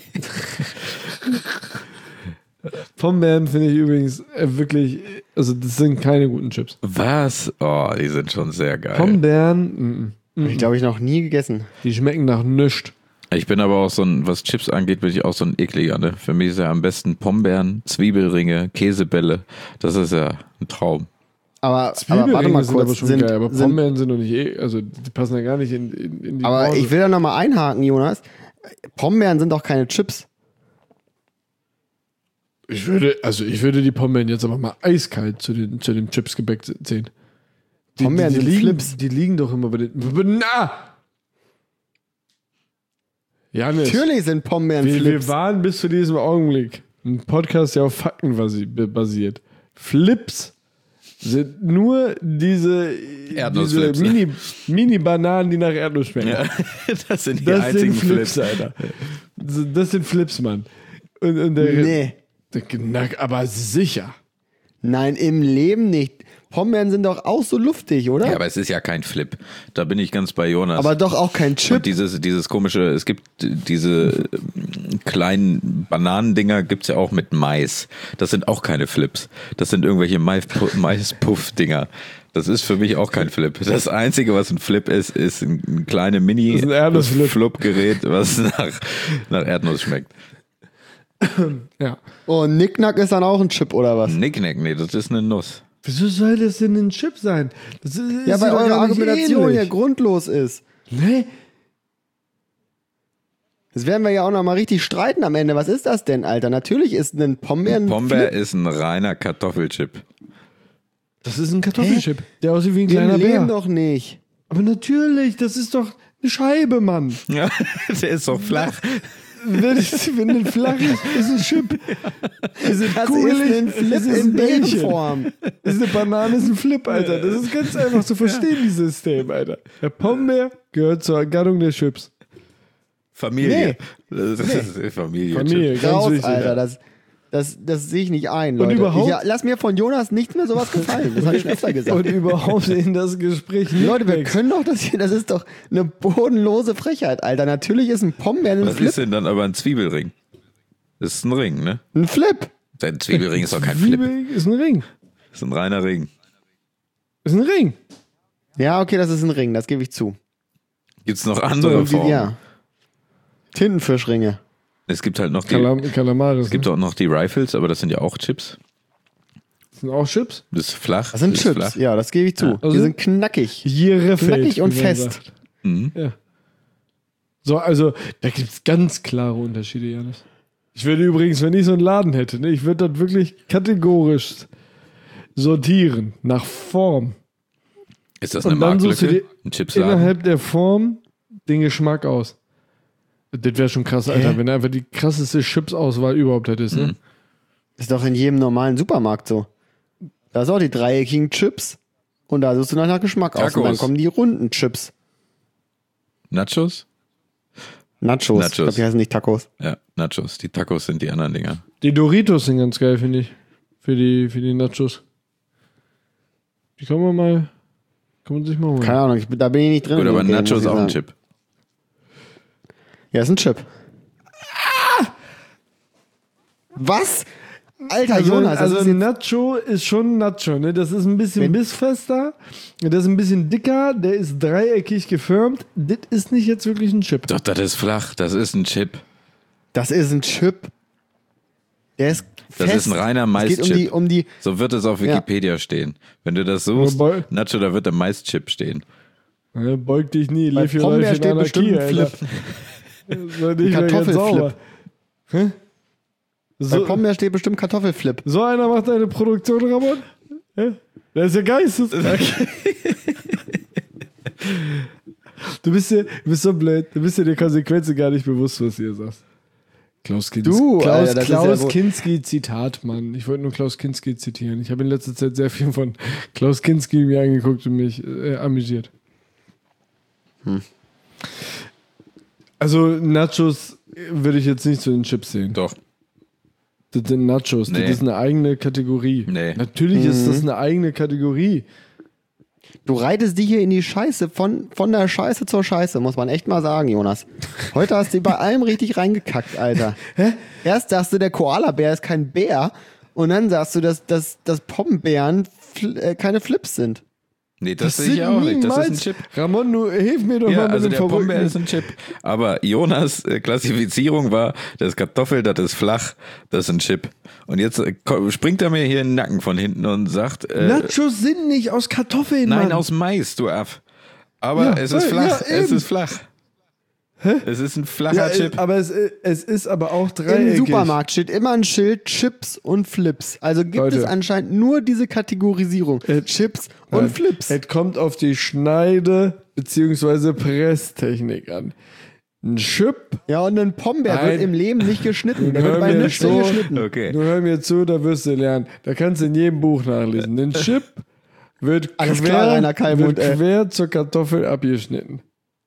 Pombeeren finde ich übrigens äh, wirklich, also das sind keine guten Chips. Was? Oh, die sind schon sehr geil. Pombeeren, mm, mm, Ich glaube, ich noch nie gegessen. die schmecken nach nichts. Ich bin aber auch so ein, was Chips angeht, bin ich auch so ein ekliger, ne? Für mich ist ja am besten Pombeeren, Zwiebelringe, Käsebälle. Das ist ja ein Traum. Aber, aber warte mal sind aber kurz. schon Sind, geil, aber sind, Pombeeren sind doch nicht, eh, also die passen ja gar nicht in, in, in die aber Branche. ich will da nochmal einhaken, Jonas. Pombeeren sind doch keine Chips. Ich würde, also ich würde die Pombeeren jetzt aber mal eiskalt zu den, zu den Chips-Gebäck zählen. Die, Pombeeren die, die sind liegen, Flips. Die liegen doch immer bei den. Na! Janis, Natürlich sind Pombeeren wir, wir Flips. waren bis zu diesem Augenblick ein Podcast, der auf Fakten basi- basiert. Flips sind nur diese, diese Erdnussflips. Mini, Mini-Bananen, die nach Erdnuss schmecken. Ja, das sind die Das einzigen sind Flips, Flips. Alter. Das sind Flips, Mann. Und, und der, Nee. der, na, aber sicher. Nein, im Leben nicht. Pombeeren sind doch auch so luftig, oder? Ja, aber es ist ja kein Flip. Da bin ich ganz bei Jonas. Aber doch auch kein Chip. Und dieses, dieses komische, es gibt diese ähm, kleinen Bananendinger, gibt's ja auch mit Mais. Das sind auch keine Flips. Das sind irgendwelche Mais- Mais-Puff-Dinger. Das ist für mich auch kein Flip. Das Einzige, was ein Flip ist, ist ein, ein kleines ist ein Erdnussflip. Mini-Flip-Gerät, was nach, nach Erdnuss schmeckt. Ja. Oh, Nicknack ist dann auch ein Chip, oder was? Nicknack, nee, das ist eine Nuss. Wieso soll das denn ein Chip sein? Das ist, Ja, ist weil doch eure gar nicht Argumentation ähnlich. ja grundlos ist. Nee, Das werden wir ja auch noch mal richtig streiten am Ende. Was ist das denn, Alter? Natürlich ist ein Pombeeren ein Pombeer Flip. ist ein reiner Kartoffelchip. das ist ein Kartoffelchip, der aussieht wie ein Im kleiner Leben Bär. doch nicht. Aber natürlich, das ist doch eine Scheibe, Mann. Ja, der ist doch flach. Wenn es wenn ein flach ist, ist ein Chip. Ist ein Das kugelig, ist ein Flip ist ein in Bällchen. Bärenform. Ist eine Banane, ist ein Flip, Alter. Das ist ganz einfach zu verstehen, dieses System, Alter. Der Pombeer gehört zur Gattung der Chips. Familie. Das ist Familie. Familie, ganz Raus, wichtig. Alter. Das, Das, das sehe ich nicht ein, Und Leute. überhaupt- Ich, ja, lass mir von Jonas nichts mehr sowas gefallen. Das habe ich schon öfter gesagt. Und überhaupt in das Gespräch nicht Leute, wir wächst. können doch das hier, das ist doch eine bodenlose Frechheit, Alter. Natürlich ist ein Pombeer ein Was Flip. ist denn dann aber ein Zwiebelring? Das ist ein Ring, ne? Ein Flip. Ein Zwiebelring ist doch kein Flip. Zwiebel ist ein Ring. Das ist ein reiner Ring. Ist ein Ring. Ja, okay, das ist ein Ring, das gebe ich zu. Gibt es noch andere Irgendwie, Formen? ja. Tintenfischringe. Es gibt halt noch die, Kalam Kalamaris. es gibt auch noch die Rifles, aber das sind ja auch Chips. Das sind auch Chips. Das ist flach. Das sind ist Chips, flach. ja, das gebe ich zu. Also- Die sind knackig. Hier Feld, Knackig und wie man fest. sagt. Mhm. Ja. So, also, da gibt es ganz klare Unterschiede, Janis. Ich würde übrigens, wenn ich so einen Laden hätte, ne, ich würde das wirklich kategorisch sortieren nach Form. Ist das eine Und dann suchst du Marktlücke? dir Ein Chipsladen? innerhalb der Form den Geschmack aus. Das wäre schon krass, Alter, Hä? wenn du einfach die krasseste Chips-Auswahl überhaupt hättest. Ne? Mhm. Ist doch in jedem normalen Supermarkt so. Da ist auch die dreieckigen Chips. Und da suchst du dann nach Geschmack aus. Und dann Tacos. kommen die runden Chips. Nachos? Nachos. Nachos. Ich glaube, die heißen nicht Tacos. Ja, Nachos. Die Tacos sind die anderen Dinger. Die Doritos sind ganz geil, finde ich. Für die, für die Nachos. Die kann man mal, kann man sich mal holen. Keine Ahnung, ich, bin- da bin ich nicht drin. Gut, in aber dem Game, Nachos muss ist ich auch ein sagen. Chip. Ja, ist ein Chip. Was? Alter, Also, Jonas, das also ist ein jetzt, Nacho ist schon ein Nacho, ne? Das ist ein bisschen Wenn- bissfester, der ist ein bisschen dicker, der ist dreieckig gefirmt. Das ist nicht jetzt wirklich ein Chip. Doch, das ist flach. Das ist ein Chip. das ist ein Chip. Der ist Das fest. ist ein reiner Es geht um Maischip. die, um die, So wird es auf Wikipedia stehen. Wenn du das suchst, Aber bei- Nacho, da wird der Maischip stehen. Ne, beug dich nie, Bei live your Pombeer life in steht Anarchie, bestimmt ein Alter. Flip. Das war nicht mehr ganz Kartoffelflip. sauber. Hä? Bei So, Pombeer steht bestimmt Kartoffelflip. so einer macht eine Produktion, Ramon? Ja? Der ist ja geisteskrank. Du bist ja, du bist so blöd. Du bist ja der Konsequenzen gar nicht bewusst, was du hier sagst. Klaus Kinski. Du, Klaus, Alter, das ist Klaus ja wohl- Kinski Zitat, Mann. Ich wollte nur Klaus Kinski zitieren. Ich habe in letzter Zeit sehr viel von Klaus Kinski mir angeguckt und mich äh, amüsiert. Hm. Also Nachos würde ich jetzt nicht zu den Chips sehen. Doch. Das sind Nachos. Nee. Das ist eine eigene Kategorie. Nee. Natürlich ist Mhm. das eine eigene Kategorie. Du reitest die hier in die Scheiße, von, von der Scheiße zur Scheiße, muss man echt mal sagen, Jonas. Heute hast du bei allem richtig reingekackt, Alter. Erst sagst du, der Koalabär ist kein Bär und dann sagst du, dass, dass, dass Pombeeren fl äh, keine Flips sind. Nee, das, sehe ich auch nicht. Das ist ein Chip. Ramon, du hilf mir doch Ja, mal mit also dem der Pombeer Verrückten. ist ein Chip. Aber Jonas äh, Klassifizierung war, das ist Kartoffel, das ist flach, das ist ein Chip. Und jetzt äh, ko- springt er mir hier in den Nacken von hinten und sagt, äh, Nachos sind nicht aus Kartoffeln, nein, Mann. aus Mais, du Aff. Aber Ja, es ist ja, flach, ja, es eben. ist flach. Es ist ein flacher ja, Chip. aber es, es ist aber auch Im dreieckig. Supermarkt steht immer ein Schild Chips und Flips. Also gibt Leute. es anscheinend nur diese Kategorisierung. Äh, Chips und Nein. Flips. Es kommt auf die Schneide- bzw. Presstechnik an. Ein Chip, Ja, und ein Pombeer Nein. wird im Leben nicht geschnitten. Der Hör wird bei mir nichts so- geschnitten. Okay. du hör mir zu, da wirst du lernen. Da kannst du in jedem Buch nachlesen. Ein Chip wird Alles quer, klar, Rainer Kallmund, wird ey. quer zur Kartoffel abgeschnitten.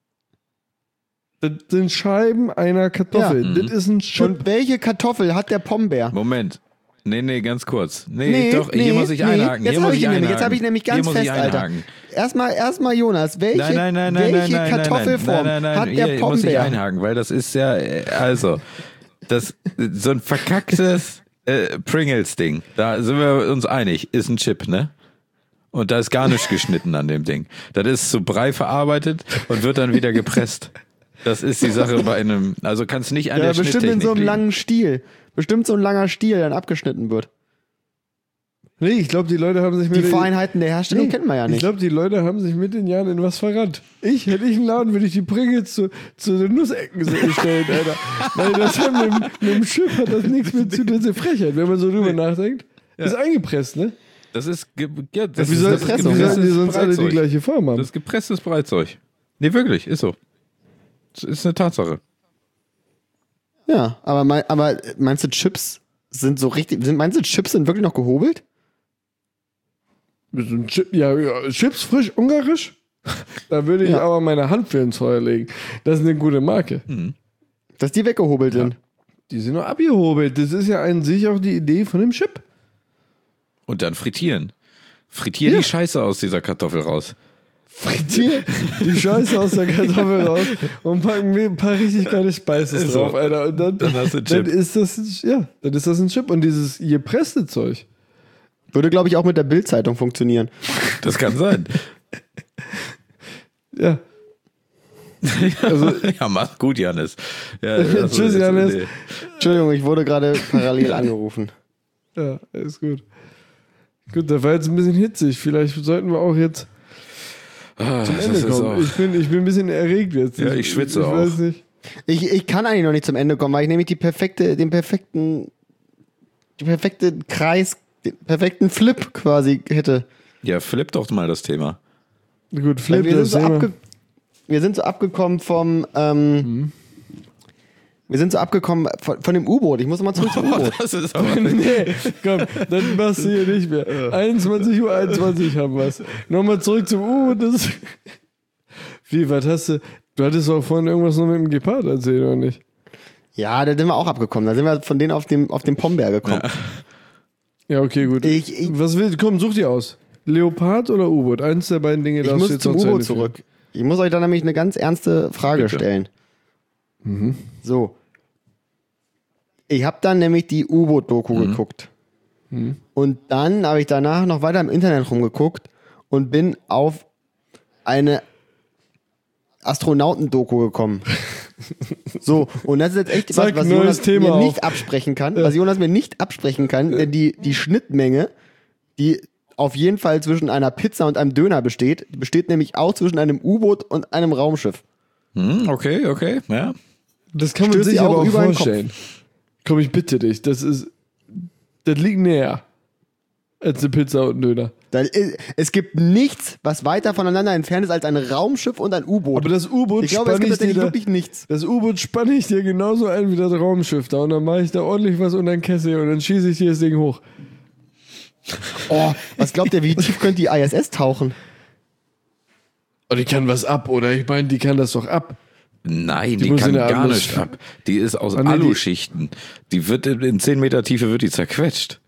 Das sind Scheiben einer Kartoffel. Ja. Das ist ein Chip. Und welche Kartoffel hat der Pombeer? Moment. Nee, nee, ganz kurz. Nee, Nee, doch, nee, hier muss ich nee. einhaken. Jetzt hier hab muss ich ich ihn nämlich, einhaken. jetzt hab ich nämlich ganz hier muss fest, ich Alter. einhaken. Erstmal, erstmal Jonas, welche, Nein, nein, nein, nein, welche nein, nein, Kartoffelform nein, nein, nein, hat nein, der hier muss ich Pombeer? einhaken, weil das ist ja, äh, also, das, so ein verkacktes äh, Pringles-Ding, da sind wir uns einig, ist ein Chip, ne? Und da ist gar nichts geschnitten an dem Ding. Das ist zu Brei verarbeitet und wird dann wieder gepresst. Das ist die Sache bei einem, also kannst nicht an Ja, der bestimmt in Schnitttechnik so einem liegen. langen Stiel. Bestimmt so ein langer Stiel, der dann abgeschnitten wird. Nee, ich glaube, die Leute haben sich mit Die den- Feinheiten der Herstellung Nee, kennen wir ja Ich nicht. glaube, die Leute haben sich mit den Jahren in was verrannt. Ich, hätte ich einen Laden, würde ich die Pringles zu, zu den Nussecken so stellen, Alter. Weil das hat mit, dem- mit dem Schiff hat das nichts mit zu dieser Frechheit, wenn man so drüber nachdenkt. Ist eingepresst, ne? Das ist, ge- ja, das Wie, ist, soll, das ist wie sollen die gepresstes sonst alle die Breitzeug. gleiche Form haben? Das ist gepresstes Breitzeug. Nee, wirklich, ist so. Das ist eine Tatsache. Ja, aber, mein, aber meinst du, Chips sind so richtig, sind, meinst du, Chips sind wirklich noch gehobelt? So ein Chip, ja, ja, Chips frisch ungarisch? Da würde ich Ja. aber meine Hand für ins Feuer legen. Das ist eine gute Marke. Dass die weggehobelt sind? Die sind nur abgehobelt. Das ist ja an sich auch die Idee von dem Chip. Und dann frittieren. Frittier Ja. die Scheiße aus dieser Kartoffel raus. Frittier die Scheiße aus der Kartoffel raus und packen mir ein paar richtig geile Spices So. drauf, Alter. Und dann, Dann hast du einen dann Chip. ist das, ein- ja, dann ist das ein Chip. Und dieses gepresste Zeug. Würde, glaube ich, auch mit der Bild-Zeitung funktionieren. Das kann sein. Ja. Also, Ja, mach gut, Janis. Ja, also, Tschüss, Janis. nee. Entschuldigung, ich wurde gerade parallel angerufen. ja, ist gut. Gut, da war jetzt ein bisschen hitzig. Vielleicht sollten wir auch jetzt Ah, zum das Ende ist kommen. auch, Ich bin, ich bin ein bisschen erregt jetzt. Ja, ich ich schwitze ich, auch. Weiß nicht. Ich, ich kann eigentlich noch nicht zum Ende kommen, weil ich nämlich die perfekte, den perfekten, die perfekte Kreis, den perfekten Flip quasi hätte. ja, flip doch mal das Thema. Gut, Flip, wir, sind das so Thema. abge wir sind so abgekommen vom, ähm, wir sind so abgekommen von, von dem U-Boot. Ich muss mal zurück zum U-Boot. Das ist aber Nee, komm, dann machst du hier nicht mehr. einundzwanzig Uhr einundzwanzig haben wir es. Nochmal zurück zum U. Das Wie, was hast du? Du hattest auch vorhin irgendwas noch mit dem Gepard erzählt, oder nicht? Ja, da sind wir auch abgekommen. Da sind wir von denen auf dem, auf dem Pombeer gekommen. Ja, okay, gut. Ich- ich- was willst du? Komm, such dir aus. Leopard oder U-Boot? Eins der beiden Dinge Ich darfst du muss jetzt zum noch zu U-Boot Ende führen. zurück. Ich muss euch da nämlich eine ganz ernste Frage Bitte. stellen. So. Ich habe dann nämlich die U-Boot-Doku geguckt. Und dann habe ich danach noch weiter im Internet rumgeguckt und bin auf eine Astronauten-Doku gekommen. So, und das ist jetzt echt Zack, was, was neues Jonas Thema mir auf. nicht absprechen kann. Was Jonas mir nicht absprechen kann, denn die, die Schnittmenge, die auf jeden Fall zwischen einer Pizza und einem Döner besteht, die besteht nämlich auch zwischen einem U-Boot und einem Raumschiff. Hm, okay, okay, ja. Das kann man Stößt sich dir aber auch auch über den vorstellen. Komm, ich bitte dich. Das ist. Das liegt näher als eine Pizza und ein Döner. Da, es gibt nichts, was weiter voneinander entfernt ist als ein Raumschiff und ein U-Boot. Aber das U-Boot Ich glaube, es spanne gibt ich dir tatsächlich da, wirklich nichts. das U-Boot spanne ich dir genauso ein wie das Raumschiff da und dann mache ich da ordentlich was unter den Kessel und dann schieße ich dir das Ding hoch. Oh, was glaubt ihr, wie tief könnte die I S S tauchen? Oh, die kann was ab, oder? Ich meine, die kann das doch ab. Nein, Die die, muss kann in der gar Atmos- nicht ab. Die ist aus Ah, nee, die- Aluschichten. Die wird in- in zehn Meter Tiefe wird die zerquetscht.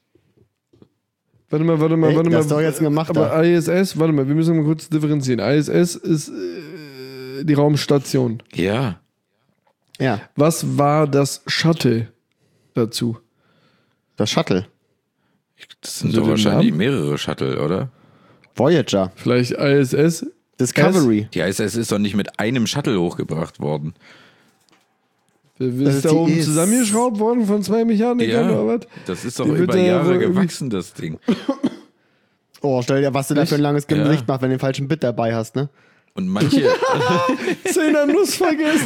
Warte mal, warte mal, Ey, warte das mal. ist doch jetzt ein gemachter. Aber I S S, warte mal, wir müssen mal kurz differenzieren. I S S ist äh, die Raumstation. Ja. Ja, Was war das Shuttle dazu? das Shuttle. Das sind Also doch den wahrscheinlich Namen? mehrere Shuttle, oder? Voyager. Vielleicht I S S? Discovery. Die I S S ist doch nicht mit einem Shuttle hochgebracht worden. Ist, ist da die oben ist- zusammengeschraubt worden von zwei Mechanikern oder was? Das ist doch Die wird über da ja Jahre wohl irgendwie- gewachsen, das Ding. Oh, stell dir, was du da für ein langes Ja. Gesicht machst, wenn du den falschen Bit dabei hast, ne? Und manche, Zehner Nuss vergessen.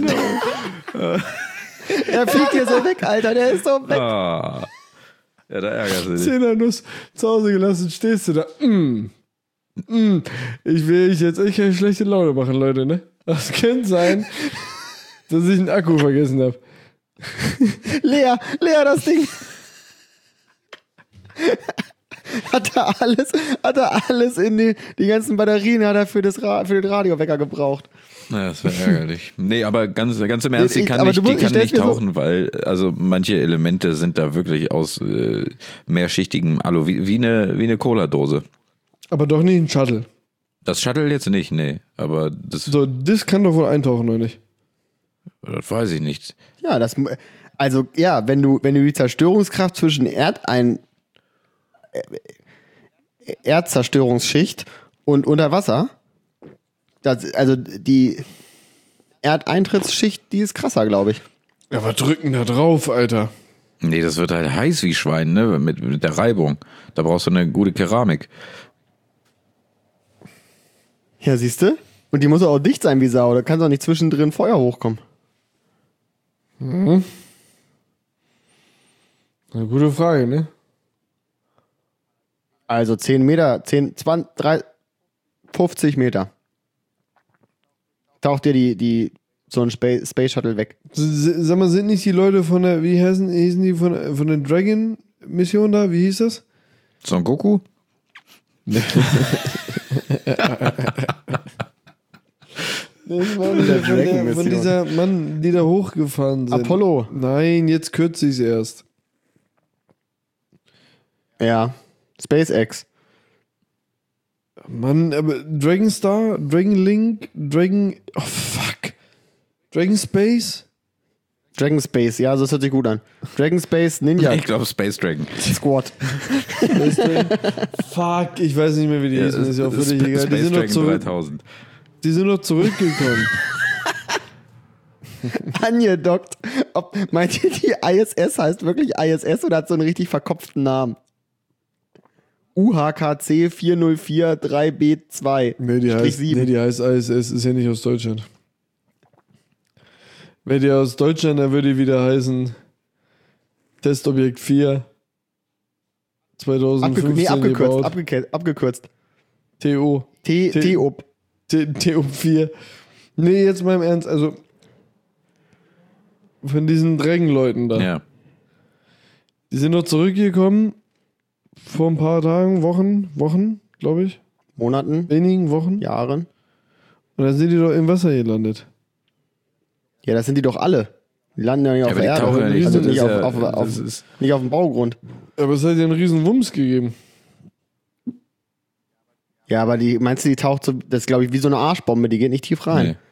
Er fliegt hier so weg, Alter, der ist so weg. ah, ja, da ärgert sie dich. Zehner Nuss zu Hause gelassen, stehst du da. Mm. Mm. Ich will ich jetzt echt keine schlechte Laune machen, Leute, ne? Das könnte sein, dass ich einen Akku vergessen habe. Leer, leer das Ding. Hat er alles, hat er alles in die, die ganzen Batterien hat er für, das Ra für den Radiowecker gebraucht. Ja, das wäre ärgerlich. Nee, aber ganz, ganz im Ernst, die Ich- kann aber nicht, du die musst- ich kann stell's nicht mir so- tauchen, weil also manche Elemente sind da wirklich aus äh, mehrschichtigem Alu, wie, wie eine, wie eine Cola-Dose. Aber doch nicht ein Shuttle. Das Shuttle jetzt nicht, nee. Aber das, So, das kann doch wohl eintauchen, oder nicht? das weiß ich nicht. Ja, das, also, ja, wenn du, wenn du die Zerstörungskraft zwischen Erdein, äh, Erdzerstörungsschicht und Unterwasser, das, also die Erdeintrittsschicht, die ist krasser, glaube ich. Ja, was drücken da drauf, Alter? Nee, das wird halt heiß wie Schwein, ne? Mit, mit der Reibung. Da brauchst du eine gute Keramik. Ja, siehst du? Und die muss auch dicht sein wie Sau, da kann doch nicht zwischendrin Feuer hochkommen. Eine gute Frage, ne? Also zehn Meter, zehn, zwanzig, dreißig, fünfzig Meter. Taucht dir die, die, so ein Space, Space Shuttle weg. S- s- Sag mal, sind nicht die Leute von der, wie heißen, hießen die von, von der Dragon-Mission da? Wie hieß das? Son Goku? Das war Der der von, der, Dragon-Mission. von dieser Mann, die da hochgefahren sind. Apollo. Nein, jetzt kürze ich es erst. Ja. SpaceX. Mann, aber Dragon Star, Dragon Link, Dragon. Oh fuck. Dragon Space? Dragon Space, ja, das hört sich gut an. Dragon Space Ninja Ich glaube Space Dragon. Squad. Space Dragon? Fuck, ich weiß nicht mehr, wie die Ja, hießen. Ist ja auch Sp- völlig egal. Die Space sind, noch Dragon zurück, dreitausend. die sind noch zurückgekommen. Angedockt. Ob, meint ihr, die I S S heißt wirklich I S S oder hat so einen richtig verkopften Namen? U H K C vier null vier drei B zwei. Nee, die heißt, sieben. nee, die heißt I S S, ist ja nicht aus Deutschland. Wäre die aus Deutschland, dann würde die wieder heißen Testobjekt vier Abge nee, zweitausendfünfzehn abgekürzt, gebaut. abgekürzt, abgekürzt. T O. T, T- T O P. T O vier. Nee, jetzt mal im Ernst, also von diesen Dragon-Leuten da. Ja. Die sind noch zurückgekommen vor ein paar Tagen, Wochen, Wochen, glaube ich. Monaten, Wenigen Wochen. Jahren. Und dann sind die doch im Wasser gelandet. Ja, das sind die doch alle. Die landen ja nicht Ja, auf aber der die tauchen Erde. ja nicht. Also Das nicht ist auf, ja- auf, auf, das ist- nicht auf dem Baugrund. Aber es hat ja einen riesen Wumms gegeben. Ja, aber die, meinst du, die taucht so, das ist glaube ich wie so eine Arschbombe, die geht nicht tief rein. Nee.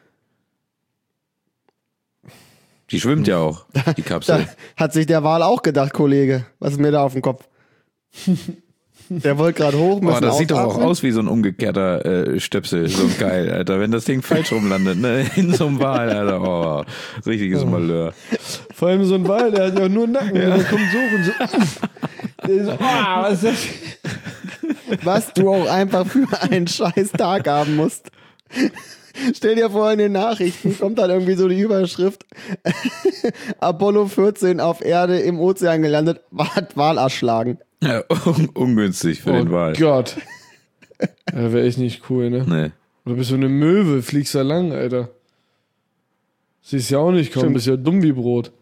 Die schwimmt ja auch, die Kapsel. Da hat sich der Wal auch gedacht, Kollege. Was ist mir da auf dem Kopf? Der wollte gerade hoch, Boah, müssen das sieht doch auch ausatmen. aus wie so ein umgekehrter äh, Stöpsel. So geil, Alter. Wenn das Ding falsch rumlandet, ne? In so einem Wal, Alter. Oh, richtiges Malheur. Vor allem so ein Wal, der hat ja auch nur einen Nacken. Der kommt so und so. Der so, ah, was ist das? Was du auch einfach für einen scheiß Tag haben musst. Stell dir vor, in den Nachrichten kommt dann irgendwie so die Überschrift Apollo vierzehn auf Erde im Ozean gelandet, hat Wal erschlagen. Ja, un ungünstig für Oh den Wal. Gott. Ja, wäre echt nicht cool, ne? Nee. Oder bist du eine Möwe, fliegst da lang, Alter. Siehst ja auch nicht kommen, Stimmt. bist ja dumm wie Brot.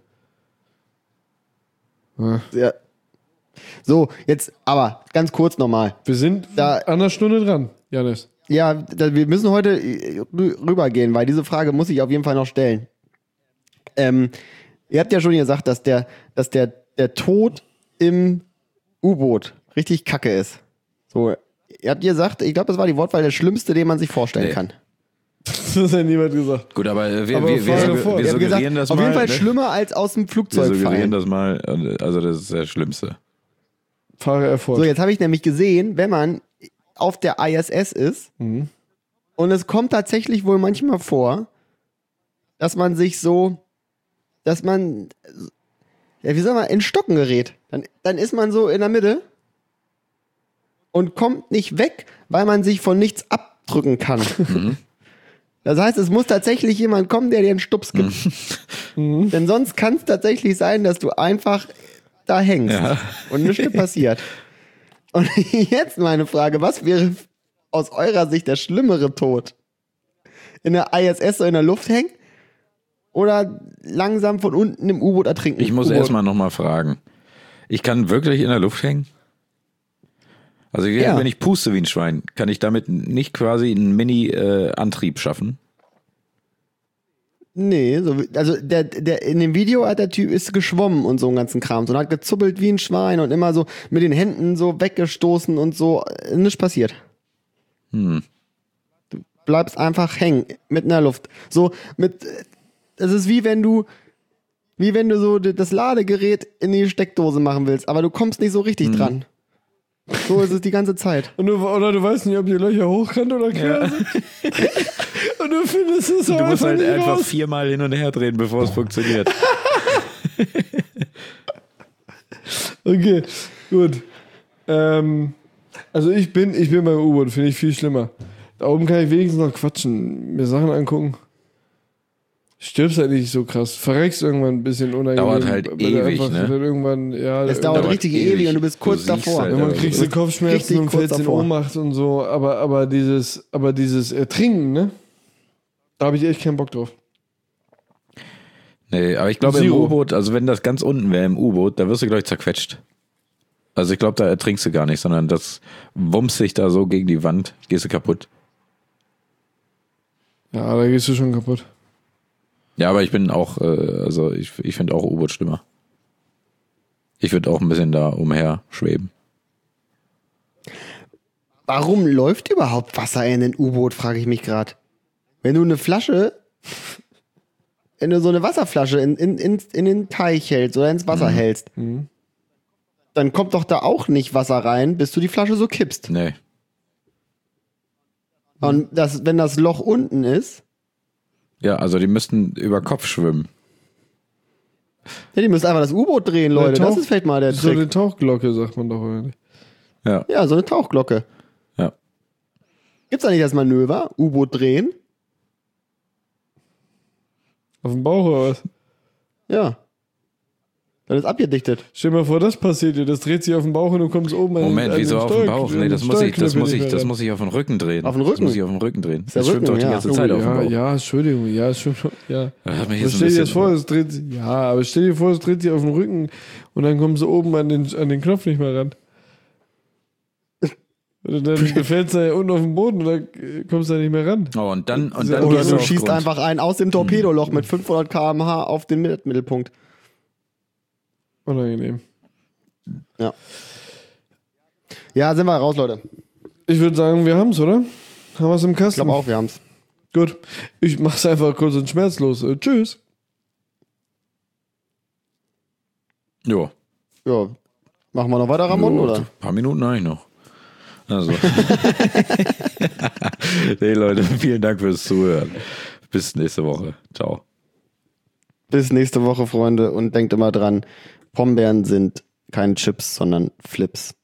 Ja. Ja. So, jetzt aber ganz kurz nochmal. Wir sind Da- an einer Stunde dran, Janis. Ja, da, wir müssen heute äh, rü- rübergehen, weil diese Frage muss ich auf jeden Fall noch stellen. Ähm, ihr habt ja schon gesagt, dass der, dass der, der Tod im U-Boot richtig kacke ist. So, ihr habt gesagt, ich glaube, das war die Wortwahl, der schlimmste, den man sich vorstellen Nee. kann. Das hat ja niemand gesagt. Gut, aber wir, Aber wir, wir, fahr wir, fort. wir Ihr habt suggerieren gesagt, das auf mal. jeden Fall ne? schlimmer als aus dem Wir Flugzeug suggerieren fallen. das mal. Also das ist das Schlimmste. Fahre er fort. So, jetzt habe ich nämlich gesehen, wenn man auf der I S S ist Mhm. und es kommt tatsächlich wohl manchmal vor, dass man sich so, dass man, ja, wie soll man, in Stocken gerät. Dann, dann ist man so in der Mitte und kommt nicht weg, weil man sich von nichts abdrücken kann. Das heißt, es muss tatsächlich jemand kommen, der dir einen Stups gibt. Denn sonst kann es tatsächlich sein, dass du einfach da hängst Ja. und nichts passiert. Und jetzt meine Frage, was wäre aus eurer Sicht der schlimmere Tod? In der I S S so in der Luft hängen? Oder langsam von unten im U-Boot ertrinken? Ich muss U-Boot. erstmal nochmal fragen. Ich kann wirklich in der Luft hängen? Also Ja. wenn ich puste wie ein Schwein, kann ich damit nicht quasi einen Mini-Antrieb schaffen? Nee, so, wie- also der, der, in dem Video hat der Typ ist geschwommen und so einen ganzen Kram und hat gezuppelt wie ein Schwein und immer so mit den Händen so weggestoßen und so. Äh, Nichts passiert. Hm. Du bleibst einfach hängen, mitten in der Luft. So mit, äh, das ist wie wenn du, wie wenn du so d- das Ladegerät in die Steckdose machen willst, aber du kommst nicht so richtig dran. So ist es die ganze Zeit. Und du, oder du weißt nicht, ob die Löcher hochkant oder quer sind. Und du findest es Du musst einfach halt nicht einfach raus. viermal hin und her drehen, bevor es funktioniert. Okay, gut. Ähm, also ich bin, ich bin beim U-Boot, finde ich viel schlimmer. Da oben kann ich wenigstens noch quatschen, mir Sachen angucken. Stirbst halt nicht so krass. Verreckst irgendwann ein bisschen unangenehm. Dauert halt weil du ewig, einfach ne? dann Irgendwann, ja, Es dauert dauert richtig ewig. ewig und du bist kurz Du siehst davor. halt- Irgendwann Ja, kriegst du du bist Kopfschmerzen richtig und kurz fällst in davor. Ohnmacht und so. Aber, aber dieses, aber dieses Ertrinken, ne? Da habe ich echt keinen Bock drauf. Nee, aber ich glaube im Zero. U-Boot, also wenn das ganz unten wäre im U-Boot, da wirst du gleich zerquetscht. Also ich glaube, da ertrinkst du gar nicht, sondern das wummst sich da so gegen die Wand, gehst du kaputt. Ja, da gehst du schon kaputt. Ja, aber ich bin auch, äh, also ich, ich finde auch U-Boot schlimmer. Ich würde auch ein bisschen da umher schweben. Warum läuft überhaupt Wasser in ein U-Boot, frage ich mich gerade. Wenn du eine Flasche, wenn du so eine Wasserflasche in, in, in, in den Teich hältst oder ins Wasser Mhm. hältst, Mhm. dann kommt doch da auch nicht Wasser rein, bis du die Flasche so kippst. Nee. Und das, wenn das Loch unten ist, Ja, also die müssten über Kopf schwimmen. ja, die müssen einfach das U-Boot drehen, Leute. Tauch- Das ist vielleicht mal der So Trick. eine Tauchglocke, sagt man doch, oder nicht? Ja. Ja, so eine Tauchglocke. Ja. Gibt's da nicht das Manöver? U-Boot drehen? Auf dem Bauch oder was? Ja. Dann ist abgedichtet. Stell dir mal vor, das passiert dir. Das dreht sich auf den Bauch und du kommst oben an Moment, an wieso den auf dem Steuer- Bauch? an Nee, den das muss ich, das Steuerknüppel muss nicht ich, mehr das ran. muss ich auf den Rücken drehen. Auf den Das Rücken? muss ich auf den Rücken drehen. der Das schwimmt Rücken, doch die ja. ganze Zeit auf dem ja, Bauch. ja, Entschuldigung, ja, ist schon, ja. Das hat mich Aber jetzt ein stell dir das bisschen- vor, es dreht sich, ja, aber stell dir vor, es dreht sich auf den Rücken und dann kommst du oben an den, an den Knopf nicht mehr ran. Und dann fällst du ja unten auf den Boden und dann kommst du da nicht mehr ran. Oh, und dann, und Oder dann Oder gehst du auf schießt Grund. einfach einen aus dem Torpedoloch mit fünfhundert Kilometer pro Stunde auf den Mittel- Mittelpunkt. Unangenehm. Ja. Ja, sind wir raus, Leute. Ich würde sagen, wir haben's, oder? Haben wir es im Ich Kasten? glaube auch, wir haben's. Gut. Ich mach's einfach kurz und schmerzlos. Äh, tschüss. Jo. Ja. Machen wir noch weiter, Ramon, Jo, oder? Ein paar Minuten eigentlich noch. Also. Nee, Leute, vielen Dank fürs Zuhören. Bis nächste Woche. Ciao. Bis nächste Woche, Freunde. Und denkt immer dran, Pombeeren sind keine Chips, sondern Flips.